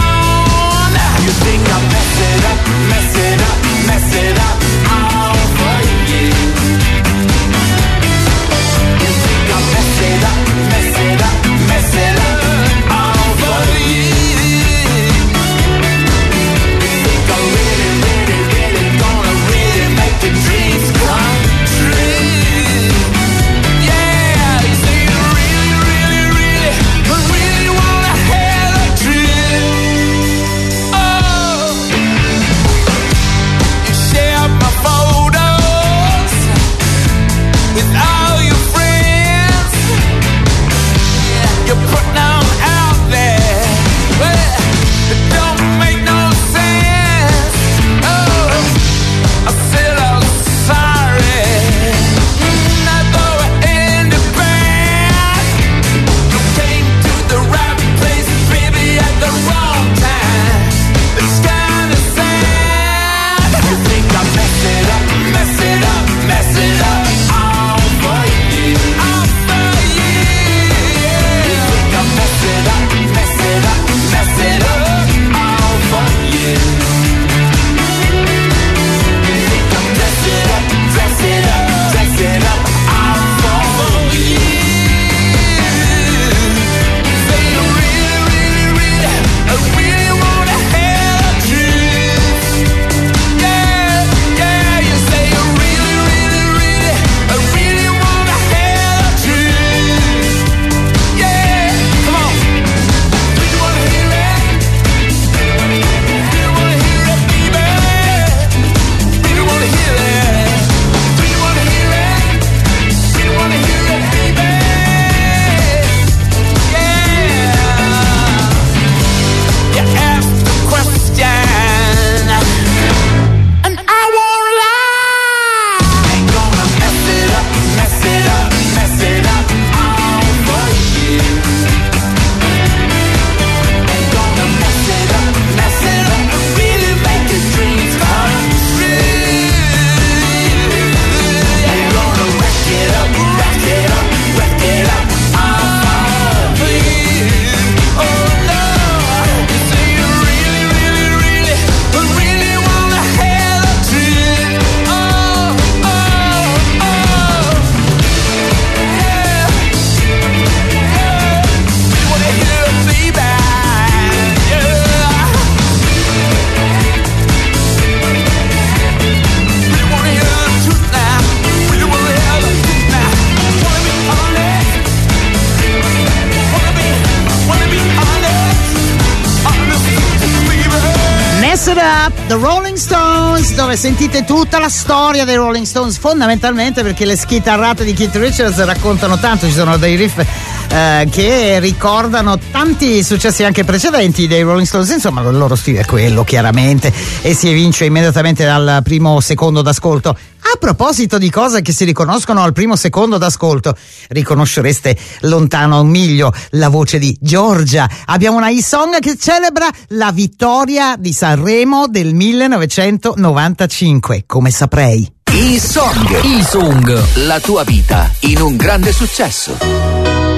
S3: The Rolling Stones, dove sentite tutta la storia dei Rolling Stones, fondamentalmente perché le schitarrate di Keith Richards raccontano tanto, ci sono dei riff eh, che ricordano tanti successi anche precedenti dei Rolling Stones, insomma il loro stile è quello chiaramente e si evince immediatamente dal primo secondo d'ascolto. A proposito di cose che si riconoscono al primo secondo d'ascolto, riconoscereste lontano un miglio la voce di Giorgia. Abbiamo una e-song che celebra la vittoria di Sanremo del millenovecentonovantacinque, come saprei.
S11: E-song, E-song, la tua vita in un grande successo.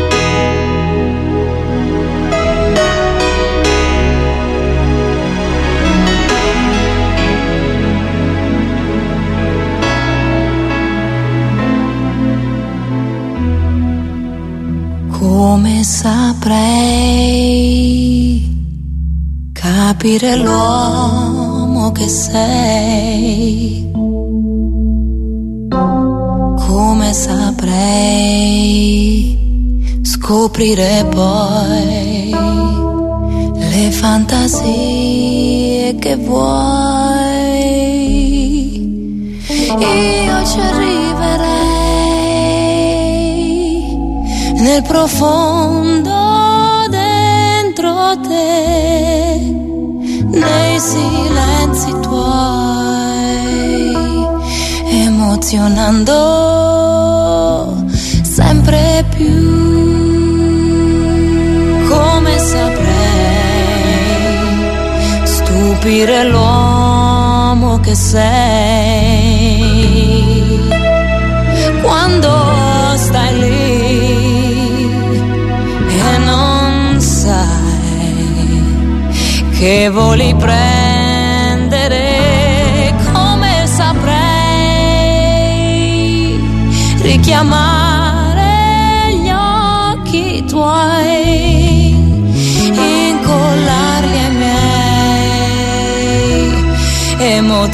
S2: Come saprei capire l'uomo che sei? Come saprei scoprire poi le fantasie che vuoi? Io ci arriverei nel profondo dentro te, nei silenzi tuoi, emozionando sempre più. Come saprei stupire l'uomo che sei quando stai lì e non sai che voli prendere. Come saprei richiamare gli occhi tuoi, incollarli ai miei,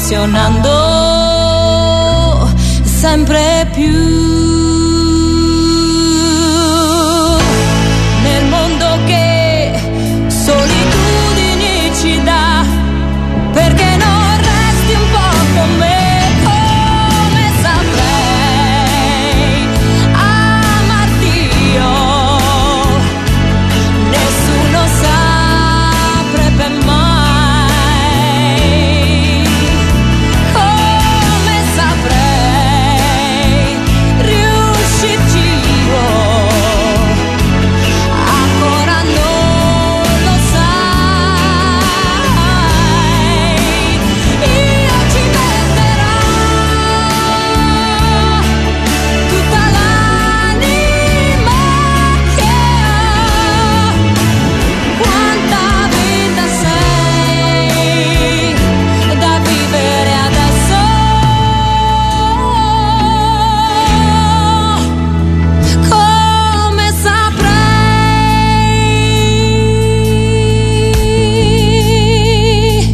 S2: emozionando sempre più. Perché non resti un po' con me? Come saprei amarti io? Nessuno saprebbe mai. Come saprei riuscirci io? Ancora non lo sai. Io ci metterò tutta l'anima che ho. Quanta vita sei da vivere adesso. Come saprei.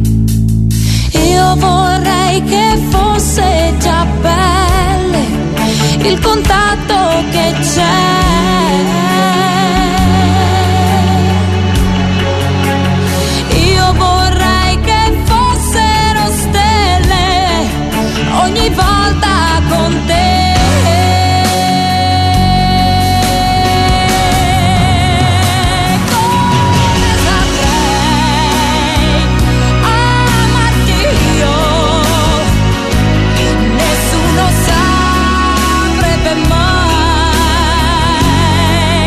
S2: Io vorrei che fosse già pelle il contatto che c'è. Io vorrei che fossero stelle ogni volta con te. Come saprei amarti io? Nessuno saprebbe mai.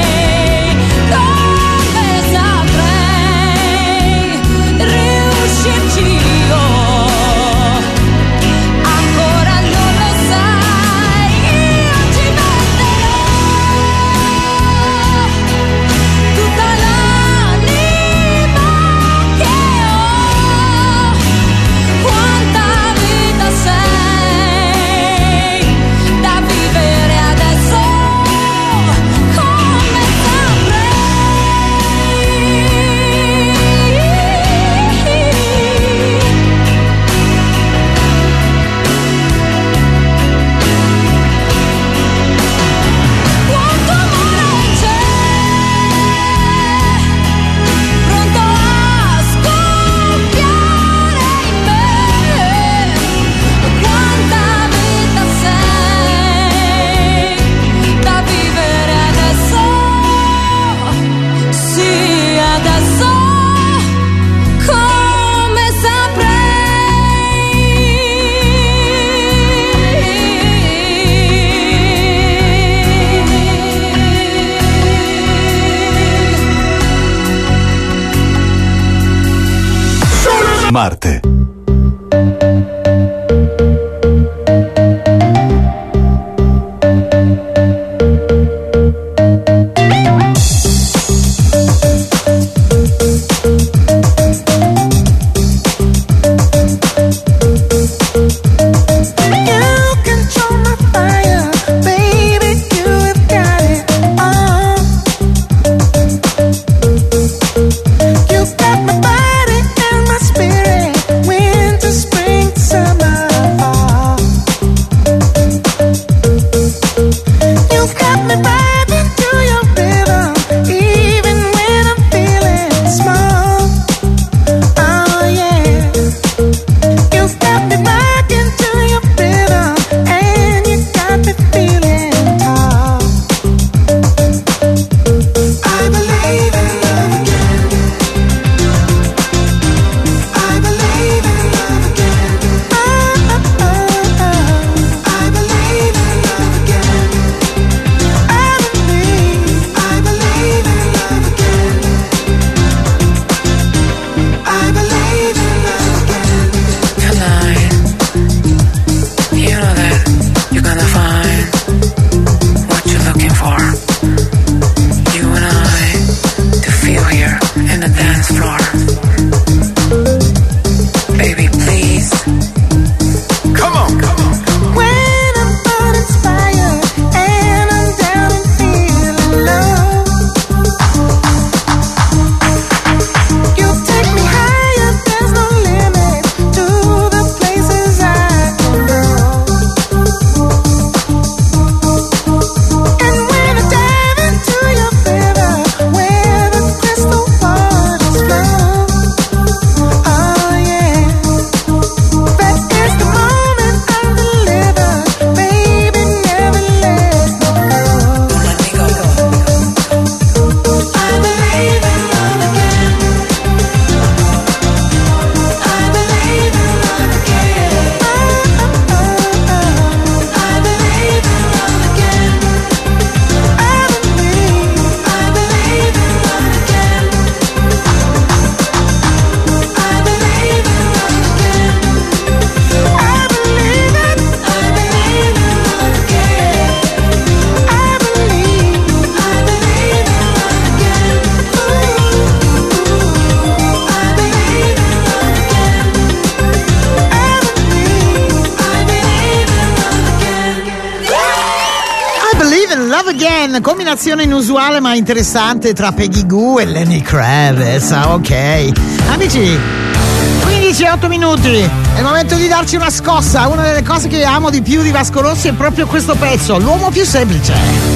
S3: Love Again, combinazione inusuale ma interessante tra Peggy Goo e Lenny Kravitz. Ah, ok. Amici, quindici e otto minuti. È il momento di darci una scossa. Una delle cose che amo di più di Vasco Rossi è proprio questo pezzo, l'uomo più semplice.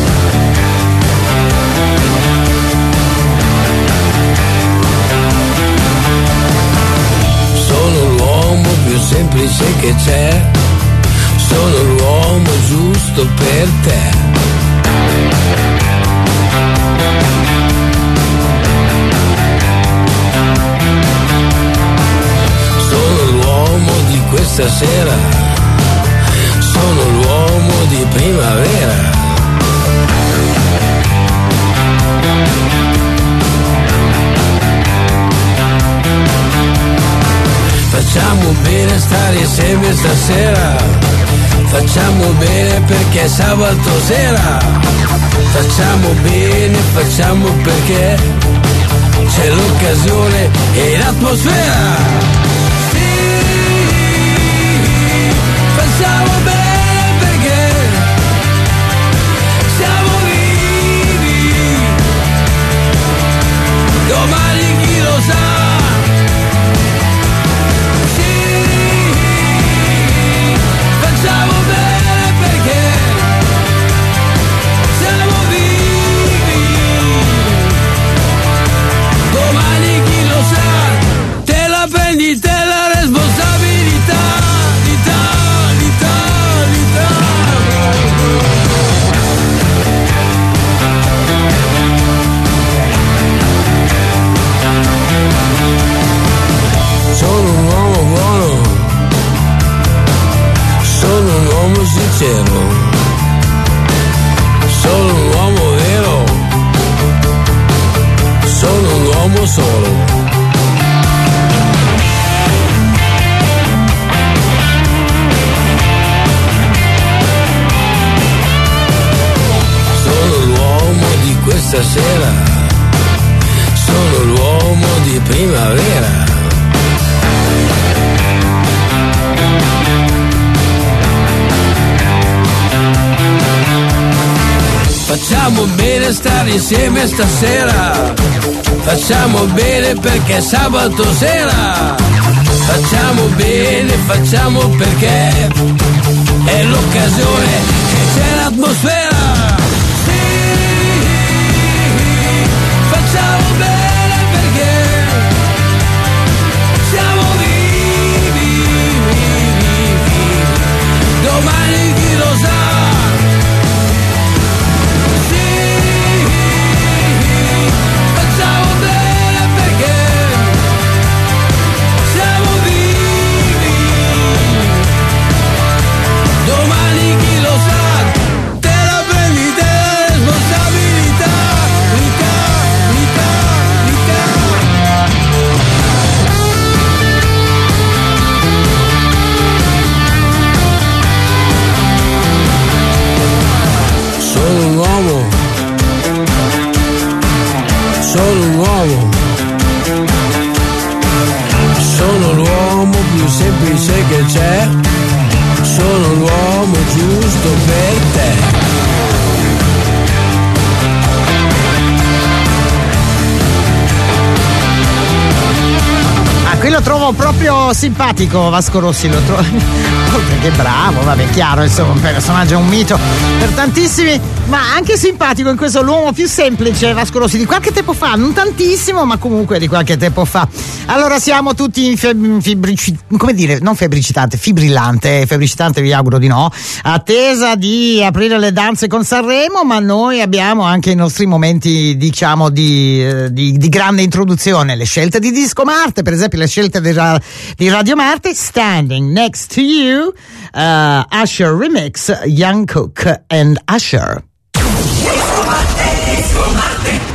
S12: Sono l'uomo più semplice che c'è, sono l'uomo giusto per te. Sono l'uomo di questa sera, sono l'uomo di primavera. Facciamo bene stare insieme stasera, facciamo bene perché è sabato sera, facciamo bene, facciamo perché c'è l'occasione e l'atmosfera. Sì, facciamo bene perché siamo vivi, domani chi lo sa. Facciamo bene perché siamo vivi, domani chi lo sa, te la prendi te la responsabilità, l'Italia, l'Italia. Sono un uomo buono, sono un uomo sincero, sono un uomo vero, sono un uomo solo. Sono l'uomo di questa sera, sono l'uomo di primavera. Facciamo bene stare insieme stasera, facciamo bene perché è sabato sera, facciamo bene, facciamo perché è l'occasione e c'è l'atmosfera. Sì, facciamo bene perché siamo vivi, vivi, vivi, domani chi lo sa. Domani chi lo sa, te la prendi te la responsabilità, l'Italia, l'Italia, l'Italia. Sono un uomo, sono un uomo, sono l'uomo più semplice che c'è, sono l'uomo giusto per te.
S3: Ah, qui lo trovo proprio simpatico Vasco Rossi, lo trovo oltre che bravo, vabbè, chiaro, insomma, un personaggio, un mito per tantissimi, ma anche simpatico in questo l'uomo più semplice Vasco Rossi di qualche tempo fa, non tantissimo, ma comunque di qualche tempo fa. Allora siamo tutti febbrici, come dire, non febbricitante, fibrillante, febbricitante vi auguro di no, attesa di aprire le danze con Sanremo, ma noi abbiamo anche i nostri momenti, diciamo, di, di, di grande introduzione, le scelte di Disco Marte, per esempio le scelte di, di Radio Marte, Standing Next to You, uh, Usher Remix, Young Cook and Usher.
S4: Disco Marte, Disco Marte.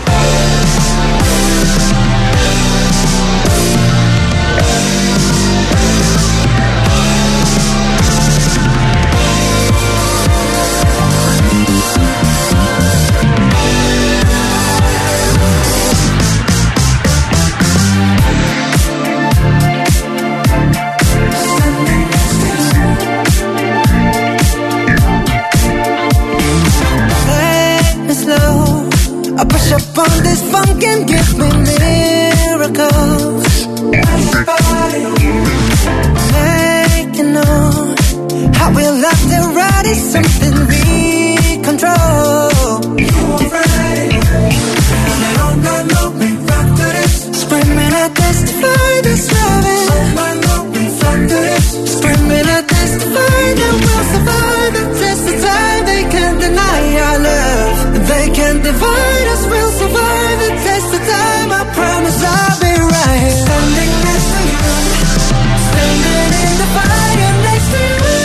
S8: something we control. You already, they don't got no big factors. Screaming at testify this loving. Don't got no big factors. Screaming at testify that we'll survive the test of time. They can't deny our love. They can't divide us. We'll survive the test of time. I promise I'll be right here. Standing next to you. Standing in the fire next to you.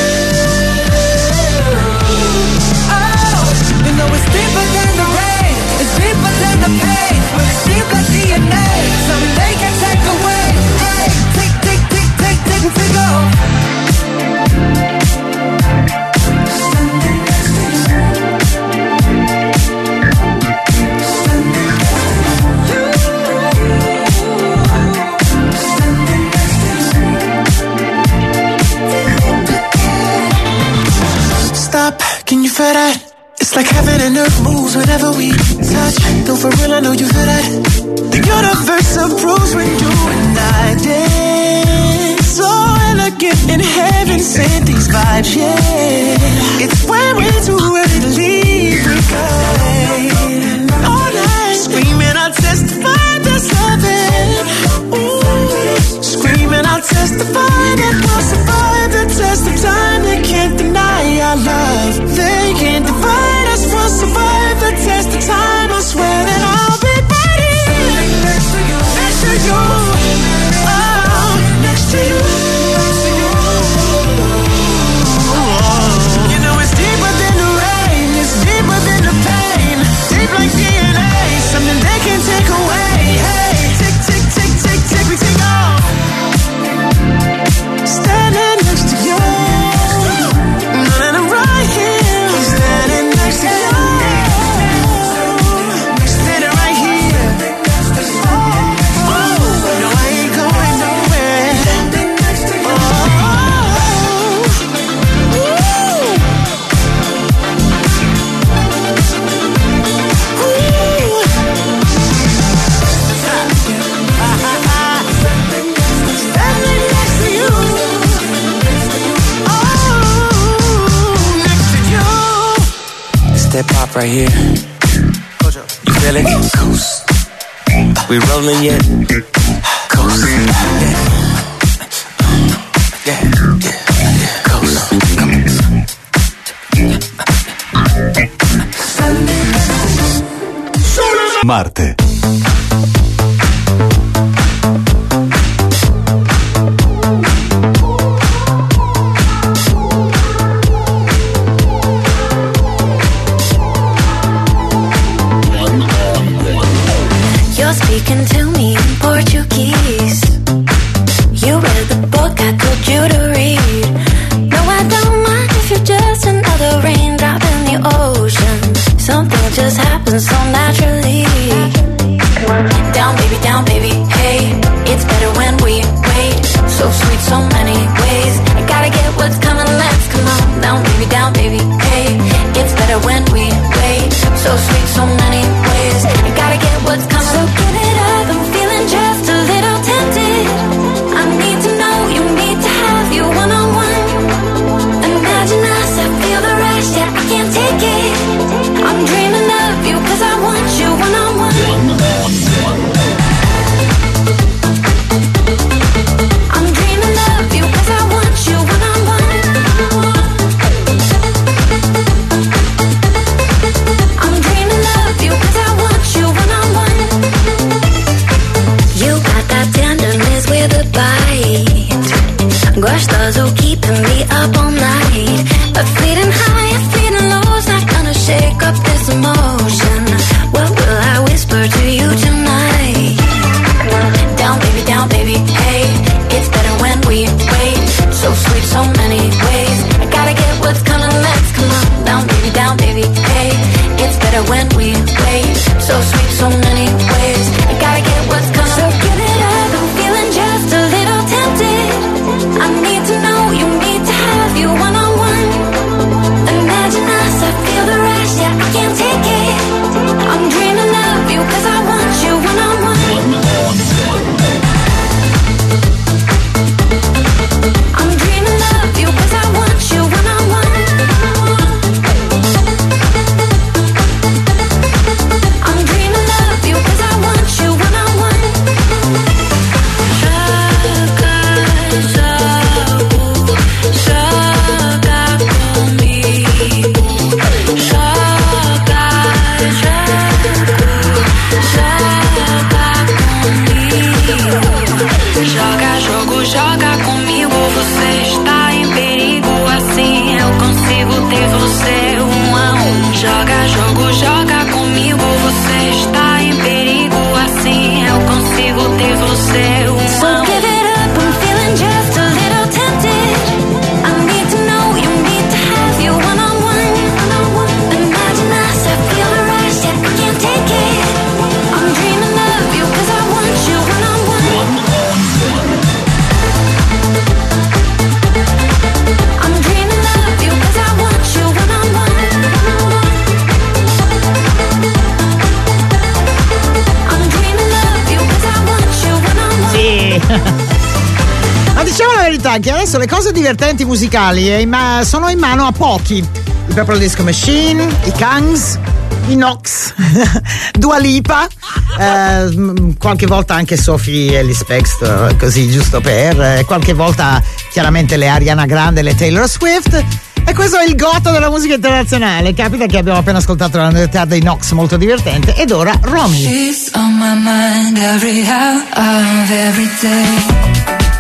S8: Oh, you know it's deeper than the rain. It's deeper than the pain. But it's deep like D N A. Something they can take away. Hey, take, take, take, take, take, take, take off. Standing next to you.
S13: Stop, can you feel that? It's like heaven and earth moves whenever we touch. Though for real, I know you feel that. The universe approves when you and I dance. So elegant in heaven, send these vibes, yeah. It's when we're too early to leave, we go all night. Screaming, I'll testify that's loving. Ooh, screaming, I'll testify that we'll survive the test of time. They can't deny our love. They can't divide us. We'll survive the test of time. I swear that I'll be right here next to you, next to you, oh, next to you. You know it's deeper than the rain. It's deeper than the pain. Deep like D N A. Something they can't take away. Hey, tick, tick, tick, tick, tick, we take off. Standing next to you. And I'm right here. Standing next to you. Standing right here. Oh, no, I ain't going nowhere.
S14: That pop right here. You feel it? Coast. We rolling yet? Coast. Yeah. Yeah. Yeah. Coast.
S9: Marte.
S2: You're speaking to me in Portuguese. You read the book I told you to read. No, I don't mind if you're just another raindrop in the ocean. Something just happens so naturally. Down, baby, down, baby, hey. It's better when we wait. So sweet, so many ways. I gotta get what's coming, let's come on. Down, baby, down, baby, hey. It's better when we wait. So sweet, so many ways. I gotta get what's coming. So give it up, I'm feeling just a little tempted. I need to know, you need to have you one on one. Imagine us, I feel the rush, yeah, I can't take it. I'm dreaming of you, cause I want you one on one. I'm dreaming of you, cause I want you one on one. I'm dreaming of you, cause I want you one on one. You got that tenderness with a bite. Gostoso keeping me up all night. But feeling high and feeling low's not gonna shake up this emotion. What will I whisper to you tonight? Down, baby, down, baby, hey. It's better when we wait. So sweet, so many ways. I gotta get what's coming, let's come on. Down, baby, down, baby, hey. It's better when we wait. So sweet, so many ways. I gotta get what's coming. So give it up, I'm feeling just a little tempted. I need to know, you need to have you one on one. Imagine us, I feel the rush, yeah, I can't take it. I'm dreaming of you, cause I want you one on one. I'm dreaming of you, cause I want
S3: che adesso le cose divertenti musicali eh, ma sono in mano a pochi. I Purple Disco Machine, i Kangs, i Nox, Dua Lipa, eh, qualche volta anche Sophie Ellis Bextor, così giusto per, eh, qualche volta chiaramente le Ariana Grande e le Taylor Swift. E questo è il gotto della musica internazionale. Capita che abbiamo appena ascoltato la novità dei Nox, molto divertente, ed ora Romy.
S2: She's on my mind every hour of every day.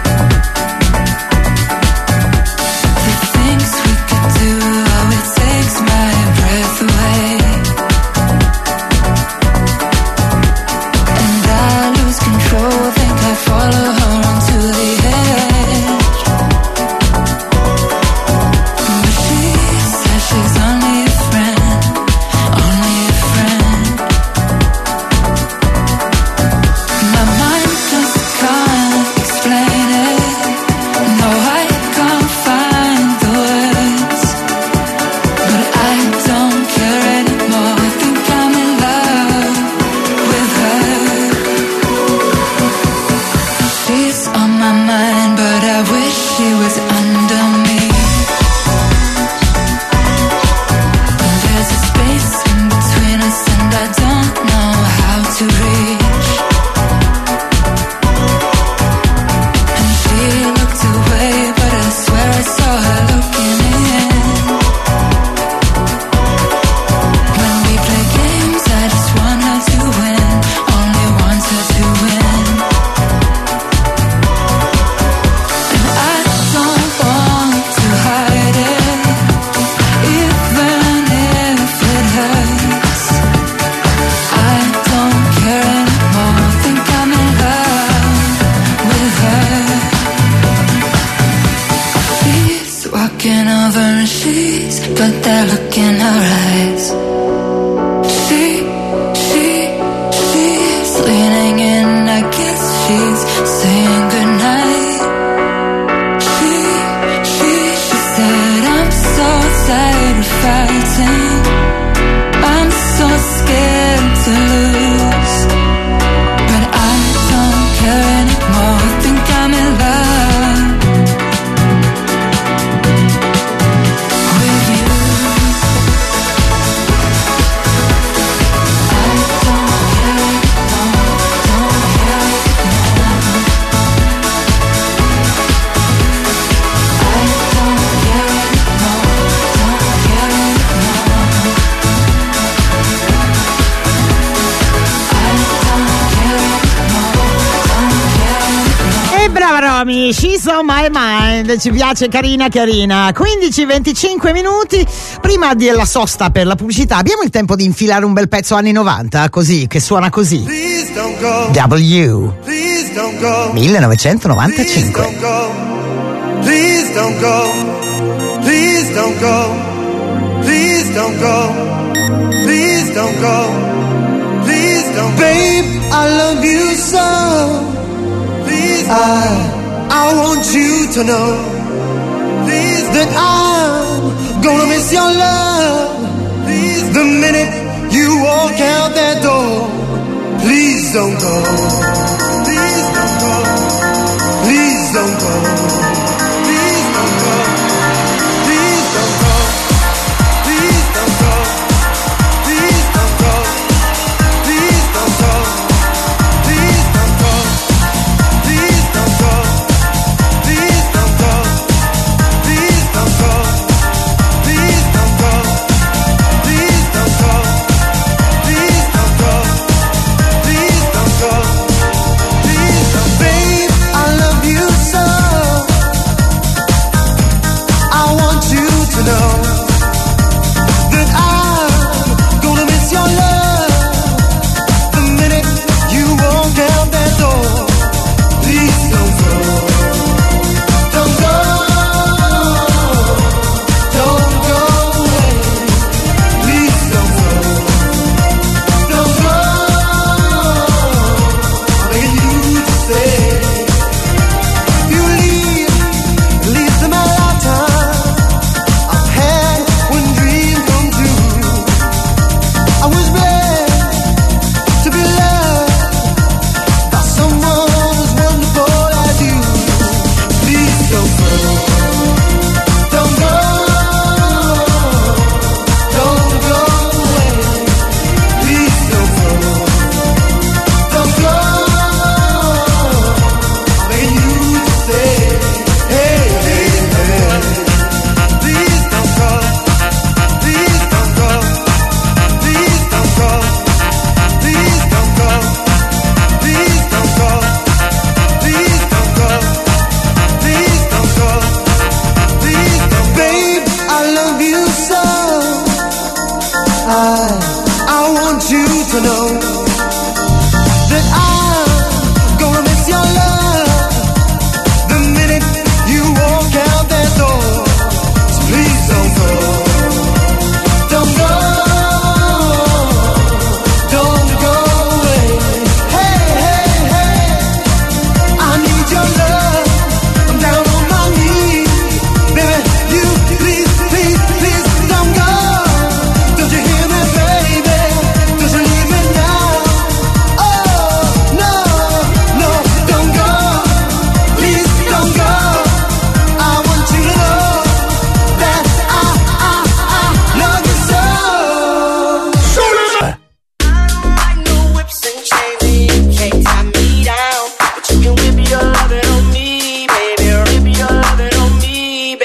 S3: She's on my mind, ci piace, carina carina. quindici venticinque minuti prima della sosta per la pubblicità. Abbiamo il tempo di infilare un bel pezzo anni novanta, così, che suona così. W millenovecentonovantacinque.
S8: Please don't go, please don't go, please don't go, please don't go, please don't go. Babe, I love you so. Please, I, I want you to know, please, that I'm gonna miss your love. Please, the minute you walk out that door. Please don't go, please don't go, please don't go.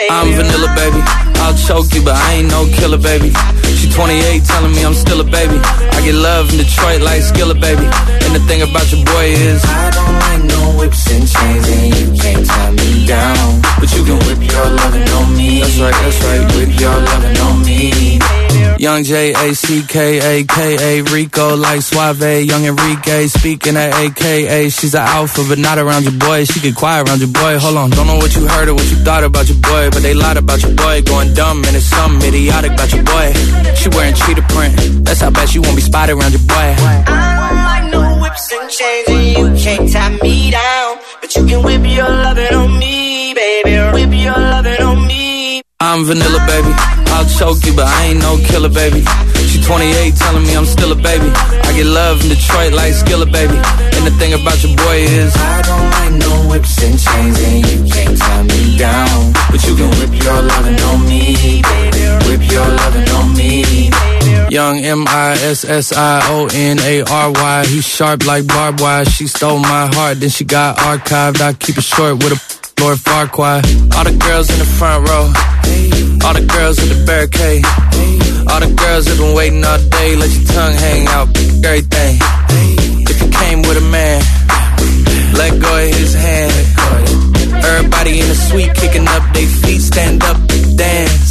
S5: I'm vanilla, baby. I'll choke you, but I ain't no killer, baby. She twenty-eight, telling me I'm still a baby. I get love in Detroit like Skilla, baby. And the thing about your boy is I don't like no whips and chains, and you can't tie me down. But you can whip your lovin' on me. That's right, that's right, whip your lovin' on me. Young J A C K A K A Rico like Suave. Young Enrique speaking at A K A. She's an alpha but not around your boy. She get quiet around your boy. Hold on, don't know what you heard or what you thought about your boy, but they lied about your boy. Going dumb and it's something idiotic about your boy. She wearing cheetah print. That's how bad she won't be spotted around your boy.
S15: I don't like no whips and chains, and you can't tie me down. But you can whip your lovin' on me, baby. Whip your lovin' on me.
S5: I'm vanilla, baby. I'll choke you, but I ain't no killer, baby. She twenty-eight, telling me I'm still a baby. I get love in Detroit like Skilla, baby. And the thing about your boy is I don't like no whips and chains, and you can't tie me down. But you can whip your lovin' on me, baby. Whip your lovin' on me. Young M I S S I O N A R Y. He's sharp like barbed wire. She stole my heart, then she got archived. I keep it short with a Lord Farquaad. All the girls in the front row, all the girls in the barricade, all the girls have been waiting all day. Let your tongue hang out, everything. If you came with a man, let go of his hand. Everybody in the suite kicking up their feet, stand up, dance.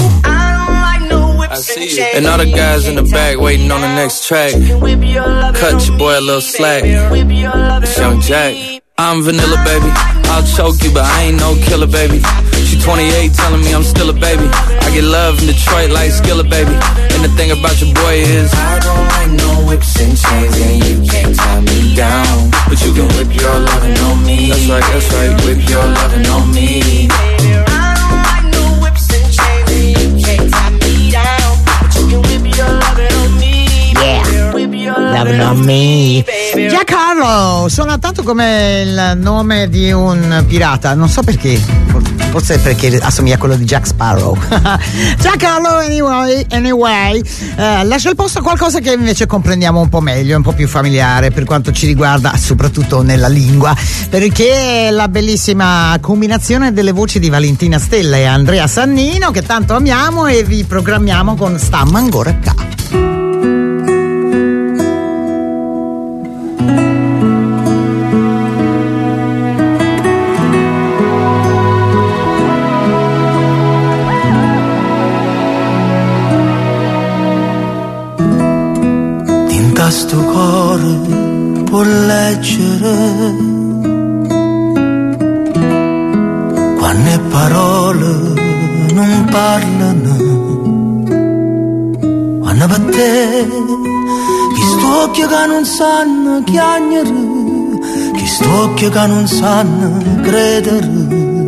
S5: I see you. And all the guys in the back waiting on the next track. Cut your boy a little slack. It's Young Jack. I'm vanilla, baby. I'll choke you, but I ain't no killer, baby. She twenty-eight, telling me I'm still a baby. I get love in Detroit like Skilla, baby. And the thing about your boy is I don't like no whips and chains, and you can't tie me down. But you can whip your lovin' on me. That's right, that's right, whip your lovin' on me.
S15: I don't like no whips and chains, and you can't tie me down. But you can whip your lovin' on me.
S3: Yeah,
S15: whip your
S3: lovin' on me. Giancarlo suona tanto come il nome di un pirata, non so perché, forse perché assomiglia a quello di Jack Sparrow. Giancarlo, anyway, anyway eh, lascia il posto a qualcosa che invece comprendiamo un po' meglio, un po' più familiare per quanto ci riguarda, soprattutto nella lingua, perché è la bellissima combinazione delle voci di Valentina Stella e Andrea Sannino che tanto amiamo e vi programmiamo con Stamma ancora qua.
S8: Sto cuore può leggere quante parole non parlano, quando per te chi sto occhio che non sanno chiagnere, chi sto occhio che non sanno credere.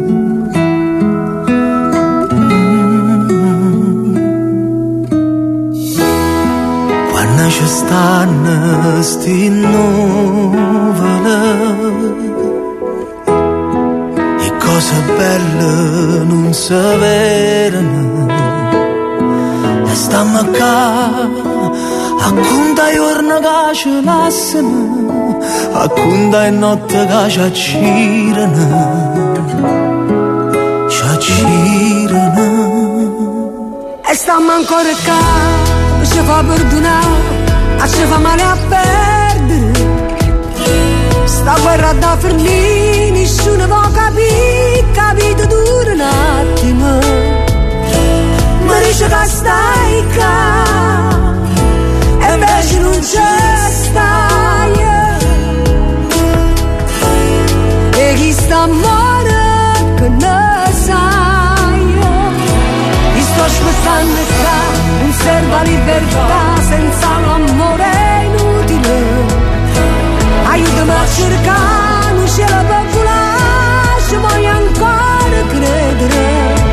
S8: Ci stanno sti nuvole e cose belle non si vedono e stiamo qua a conta giorno che ci lasciano, a conta notte che ci accirano, ci accirano
S16: e stiamo ancora qua, ci fa perdonare, ci fa male a perdere. Sta guerra da fermare, nessuno può capire, capito dura un attimo. Mi dice che stai qua e invece non c'è stai. E chi sta muore che ne sai. Mi sto aspettando qua, non serve libertà senza l'amore inutile. Aiutami a cercare un cielo per volare, ci voglio ancora credere.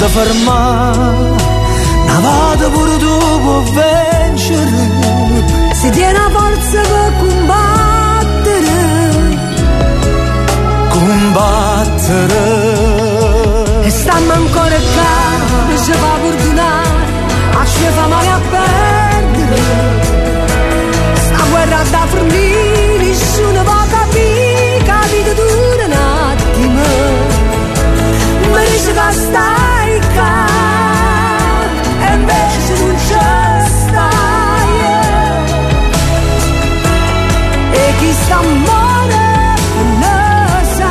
S13: da fermare, una volta pure tu puoi vincere.
S16: Si tiene la forza per combattere,
S13: combattere.
S16: e stiamo ancora qua, non ci fa perdonare, a ci fa male a perdere. Sta guerra da fornire, nessuno può capire, capite dura un attimo, ma dice che stai qua, e invece non c'è stai. E chi sta muore non lo sa,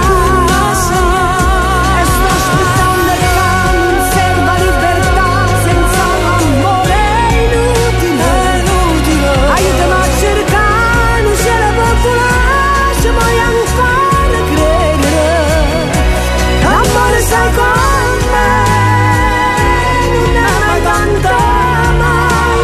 S16: e sto aspettando che conserva libertà, senza l'amore è inutile, aiutami a cercare un cielo popolare, ci voglio ancora credere, l'amore sai con me, non è mai tanto mai,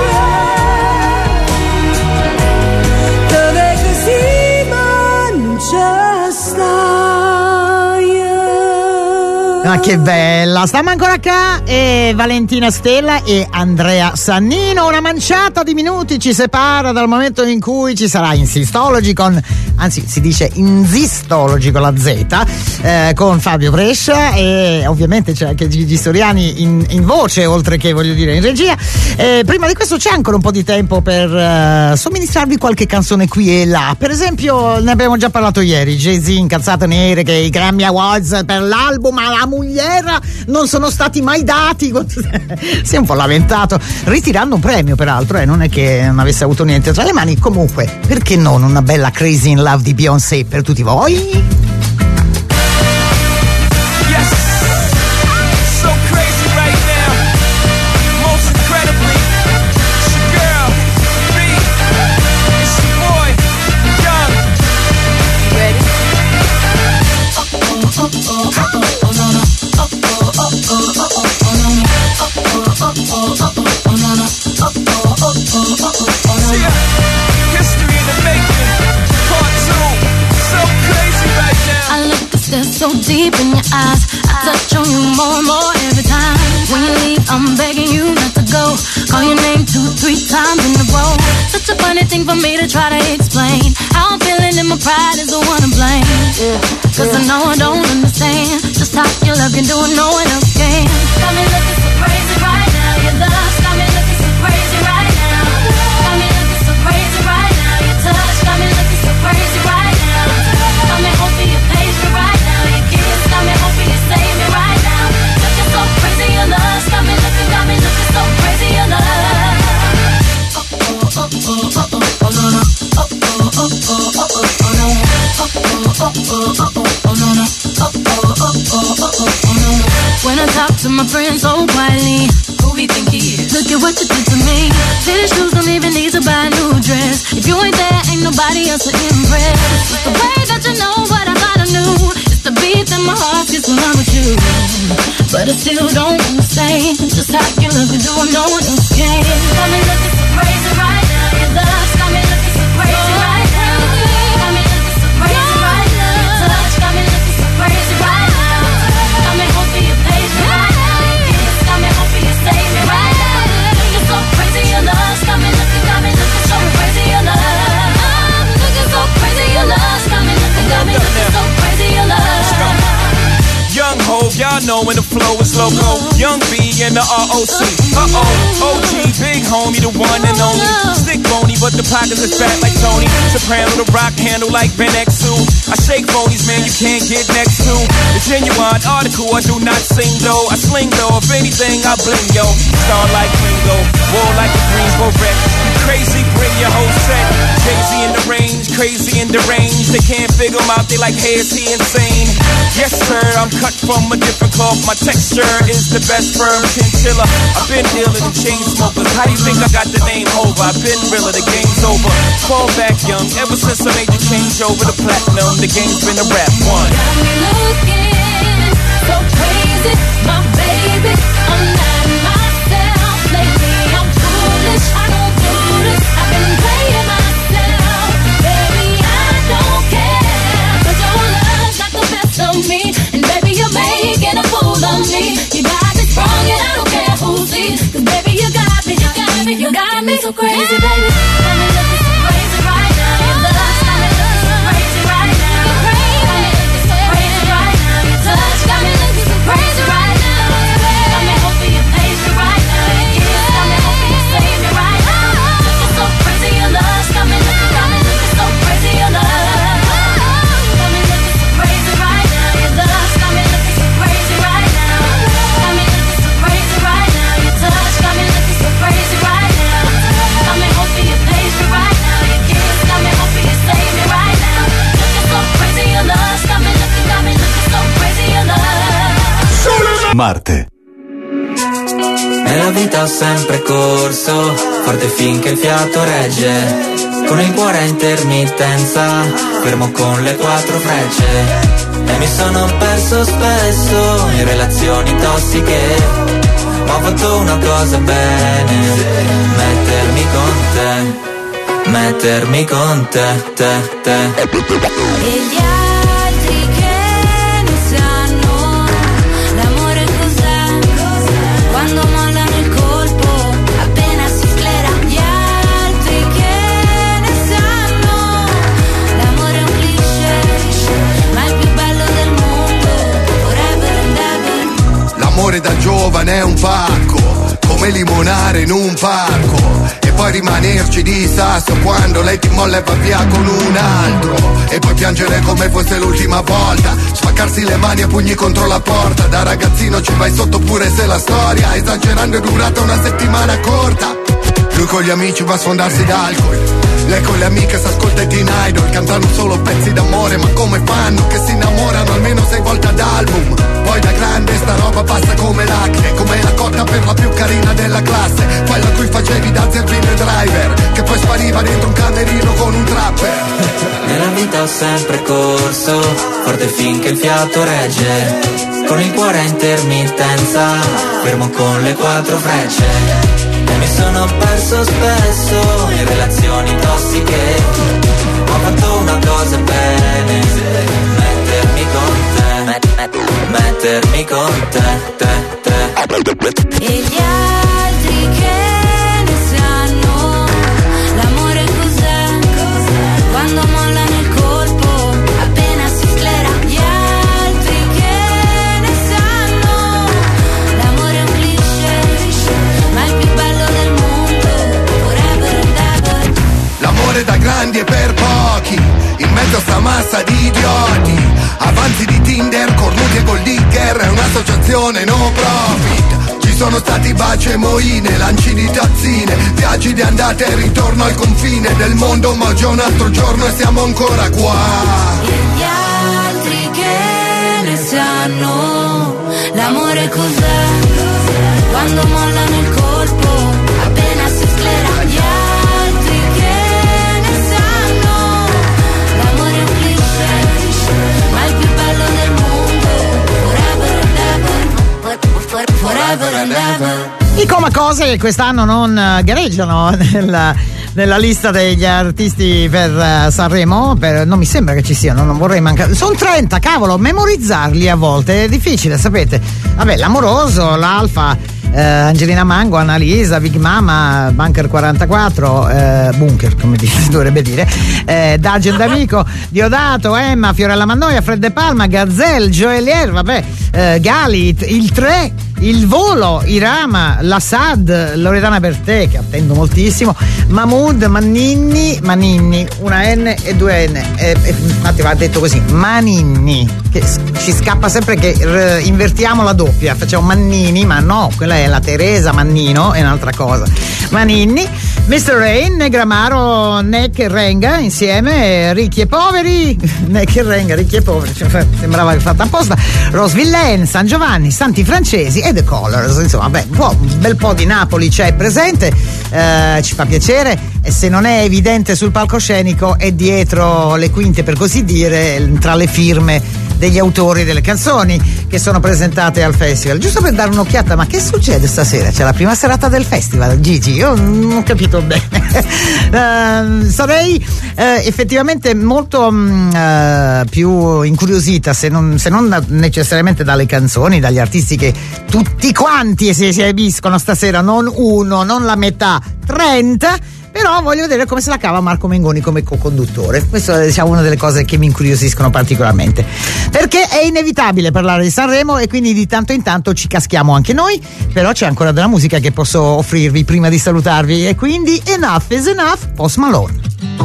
S16: dove così ma non c'è stai.
S3: Ma che bella, stiamo ancora qua e Valentina Stella e Andrea Sannino. Una manciata di minuti ci separa dal momento in cui ci sarà Insistology con, anzi si dice Insistology con la Z, eh, con Fabio Brescia, e ovviamente c'è anche Gigi Storiani in, in voce, oltre che voglio dire in regia. Eh, prima di questo c'è ancora un po' di tempo per eh, somministrarvi qualche canzone qui e là. Per esempio ne abbiamo già parlato ieri, Jay-Z incazzato nere che i Grammy Awards per l'album alla mogliera non sono stati mai dati. Si è un po' lamentato, ritirando un premio peraltro, eh, non è che non avesse avuto niente tra le mani. Comunque, perché non una bella Crazy in Love di Beyoncé per tutti voi?
S2: So deep in your eyes, I touch on you more and more every time. When you leave, I'm begging you not to go. Call your name two, three times in a row. Such a funny thing for me to try to explain. How I'm feeling and my pride is the one to blame. Yeah, Cause yeah. I know I don't understand just how your love can do it, no one else can. Got me looking so crazy right now. Your love's got me looking so crazy right now. Got me looking so crazy right now. Your touch got me looking so crazy right now. Got me hoping you page me right now. Your kiss got me hoping you save me right now. Looking so crazy, your love got me looking, got me looking so crazy, your love. Oh oh oh oh oh oh no no. Oh oh oh oh oh oh no. Oh oh oh oh oh oh no no. Oh oh oh oh oh oh no. When I talk to my friends so quietly, who we think he is? Look at what you did to me. Fitted shoes don't even need to buy a new dress. If you ain't there, ain't nobody else to impress. It's the way that you know what I thought I knew. It's the beat that my heart gets when I'm with you. But I still don't understand just how you look and do I know what else can. Got me looking so crazy right now. Your love's got me looking so crazy right now. Got me looking so crazy right now. Your touch got me looking so crazy right now. Got me hoping you page me right now. Your kiss got me hoping you save me right now. Looking so crazy, your love's got me looking, got me looking so crazy, your love. I'm looking so crazy, your love's got me looking, got me looking so crazy, your love.
S17: Young Hov, y'all know when the flow is loco. Young B and the R O C. Uh-oh, O G, big homie, the one and only. Stick bony, but the pockets is fat like Tony. Soprano, the rock handle like Ben X two. I shake phonies, man, you can't get next to. The genuine article, I do not sing though. I sling though, if anything, I bling yo. Star like Ringo, war like a Greensboro wreck. You crazy, bring your whole set. Jay-Z in the range, crazy in the range. They can't figure him out, they like, hey, is he insane? Yes, sir, I'm cut from a different cloth. My texture is the best firm chinchilla. I've been dealing in chain smokers. How do you think I got the name over? I've been realer, the game's over. Fall back young, ever since I made the change over to platinum, the game's been a rap one.
S2: Got me looking so crazy, my baby. I'm not myself lately. I'm foolish, I don't do this. I've been playing myself, baby. I don't care, 'cause your love got the best of me, and baby you're making a fool of me. You got me sprung so crazy, baby. Got me looking so crazy right now. Your love's got me looking so crazy right now. Got me looking so crazy right now. Your touch got me looking so crazy right now. Got me hoping you praise me right now. Your kiss got me hoping you save me right now. Looking so crazy, your love's got me looking, got me looking so crazy, your love. Got me looking so crazy right now. Your love's got me looking so crazy right now. Got me looking so crazy right now. Your touch got me looking so crazy right now. Got me hoping you praise me right now. Your kiss got me hoping you save me right now. Looking so crazy, your love's got me looking, got me looking so crazy, your love.
S9: Marte.
S7: Nella vita ho sempre corso, forte finché il fiato regge. Con il cuore a intermittenza, fermo con le quattro frecce. E mi sono perso spesso in relazioni tossiche, ma ho fatto una cosa bene: mettermi con te, mettermi con te, te, te.
S2: E gli altri che ne sanno l'amore cos'è? Quando mollano il colpo, appena si sclera. Gli altri che ne sanno l'amore è un cliché, ma il più bello del mondo, forever and ever.
S18: L'amore da giovane è un pacco, come limonare in un parco, e poi rimanerci di sasso quando lei ti molla e va via con un altro, e poi piangere come fosse l'ultima volta, spaccarsi le mani a pugni contro la porta. Da ragazzino ci vai sotto pure se la storia, esagerando, è durata una settimana corta. Lui con gli amici va a sfondarsi d'alcol, lei con le amiche s'ascolta i Teen Idol, cantano solo pezzi d'amore, ma come fanno che si innamorano almeno sei volte ad album? Poi da grande sta roba passa come l'acne, come la cotta per la più carina della classe, quella a cui facevi da zerbino e driver, che poi spariva dentro un camerino con un trapper.
S7: Nella vita ho sempre corso, forte finché il fiato regge. Con il cuore a intermittenza, fermo con le quattro frecce. E mi sono perso spesso in relazioni tossiche, ma ho fatto una cosa bene: mettermi con te, mettermi con te, te, te.
S2: E gli altri che ne sanno l'amore cos'è? Quando mollano il colpo, appena si sclera. Gli altri che ne sanno l'amore è un cliché, ma il più bello del mondo, forever and ever.
S18: L'amore da grandi e per pochi, in mezzo a sta massa di idioti, avanzi di Tinder, cornuti e gold digger, è un'associazione no profit. Ci sono stati baci e moine, lanci di tazzine, viaggi di andata e ritorno al confine del mondo, ma oggi è un altro giorno e siamo ancora qua.
S2: E gli altri che ne sanno l'amore cos'è? Quando mollano il colpo, appena si sclera. Gli altri che ne sanno l'amore è un cliché, ma il più bello del mondo, forever and ever, forever and ever.
S3: I Coma Cose che quest'anno non gareggiano nella, nella lista degli artisti per uh, Sanremo, per, non mi sembra che ci siano, non vorrei mancare. Sono trenta, cavolo, memorizzarli a volte è difficile, sapete. Vabbè, l'amoroso, l'alfa, eh, Angelina Mango, Annalisa, Big Mama, Bunker quarantaquattro, eh, Bunker come si dovrebbe dire, eh, Dagen D'Amico, Diodato, Emma, Fiorella Mannoia, Fred De Palma, Gazelle, Joelier, vabbè, eh, Gali, il tre, il Volo, Irama, la Sad, Loredana Bertè, che attendo moltissimo, Mahmood, Maninni, Maninni, una N e due N, eh, eh, infatti va detto così, Maninni, che ci scappa sempre che r- invertiamo la doppia, facciamo Mannini, ma no, quella è la Teresa Mannino, è un'altra cosa. Maninni, mister Rain, Negramaro, Neck e Renga insieme, Ricchi e Poveri, Neck e Renga, Ricchi e Poveri, cioè, sembrava fatta apposta, Rose Villain, San Giovanni, Santi Francesi e The Colors, insomma, beh, un, un bel po' di Napoli c'è presente, eh, ci fa piacere, e se non è evidente sul palcoscenico è dietro le quinte, per così dire, tra le firme degli autori delle canzoni che sono presentate al festival. Giusto per dare un'occhiata, ma che succede stasera? C'è la prima serata del festival, Gigi? Io non ho capito bene. uh, sarei uh, effettivamente molto uh, più incuriosita, se non, se non necessariamente dalle canzoni, dagli artisti che tutti quanti si esibiscono stasera, non uno, non la metà, trenta. Però voglio vedere come se la cava Marco Mengoni come co-conduttore. Questa è, diciamo, una delle cose che mi incuriosiscono particolarmente, perché è inevitabile parlare di Sanremo e quindi di tanto in tanto ci caschiamo anche noi. Però c'è ancora della musica che posso offrirvi prima di salutarvi, e quindi Enough is Enough, Post Malone.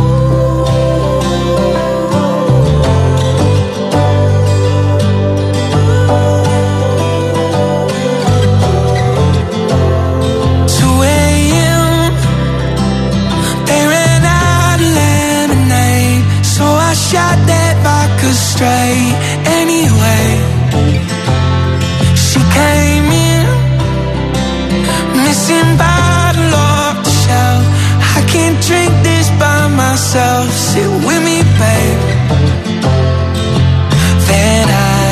S13: Shot that vodka straight anyway. She came in missing bottle off the shelf. I can't drink this by myself. Sit with me, babe. Then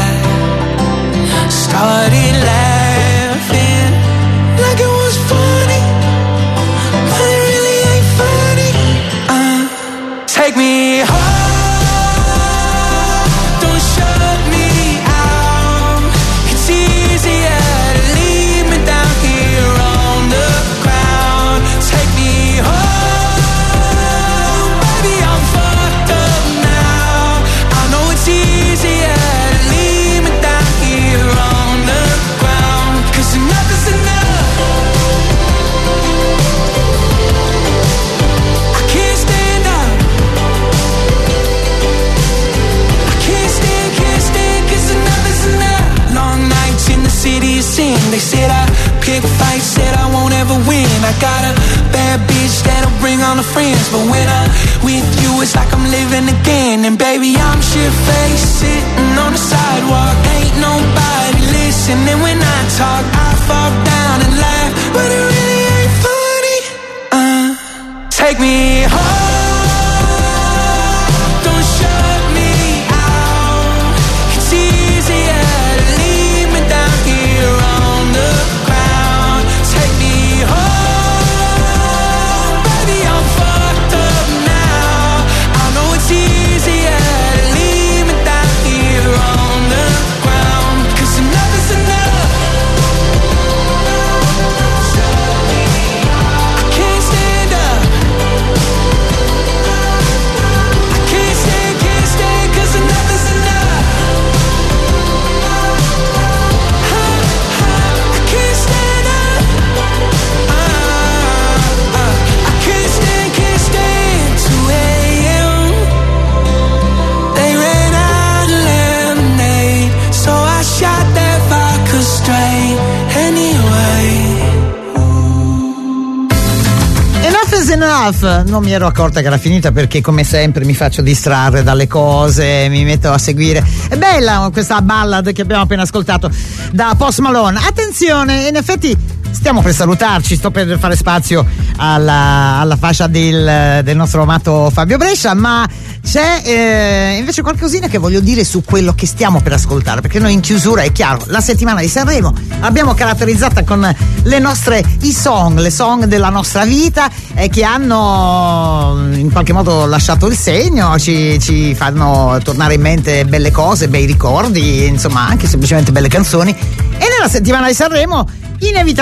S13: I started laughing like it was funny, but it really ain't funny. Uh, take me home. They said I pick fights, said I won't ever win. I got a bad bitch that'll bring all the friends, but when I'm with you, it's like I'm living again. And baby, I'm shit-faced, sitting on the sidewalk. Ain't nobody listening when I talk. I fall down and laugh, but it really ain't funny. Uh, take me home.
S3: Enough. Non mi ero accorta che era finita, perché come sempre mi faccio distrarre dalle cose, mi metto a seguire. È bella questa ballad che abbiamo appena ascoltato da Post Malone. Attenzione, in effetti stiamo per salutarci, sto per fare spazio alla, alla fascia del, del nostro amato Fabio Brescia, ma c'è eh, invece qualcosina che voglio dire su quello che stiamo per ascoltare, perché noi in chiusura, è chiaro, la settimana di Sanremo l'abbiamo caratterizzata con le nostre i song, le song della nostra vita, eh, che hanno in qualche modo lasciato il segno, ci, ci fanno tornare in mente belle cose, bei ricordi, insomma anche semplicemente belle canzoni. E nella settimana di Sanremo inevitabilmente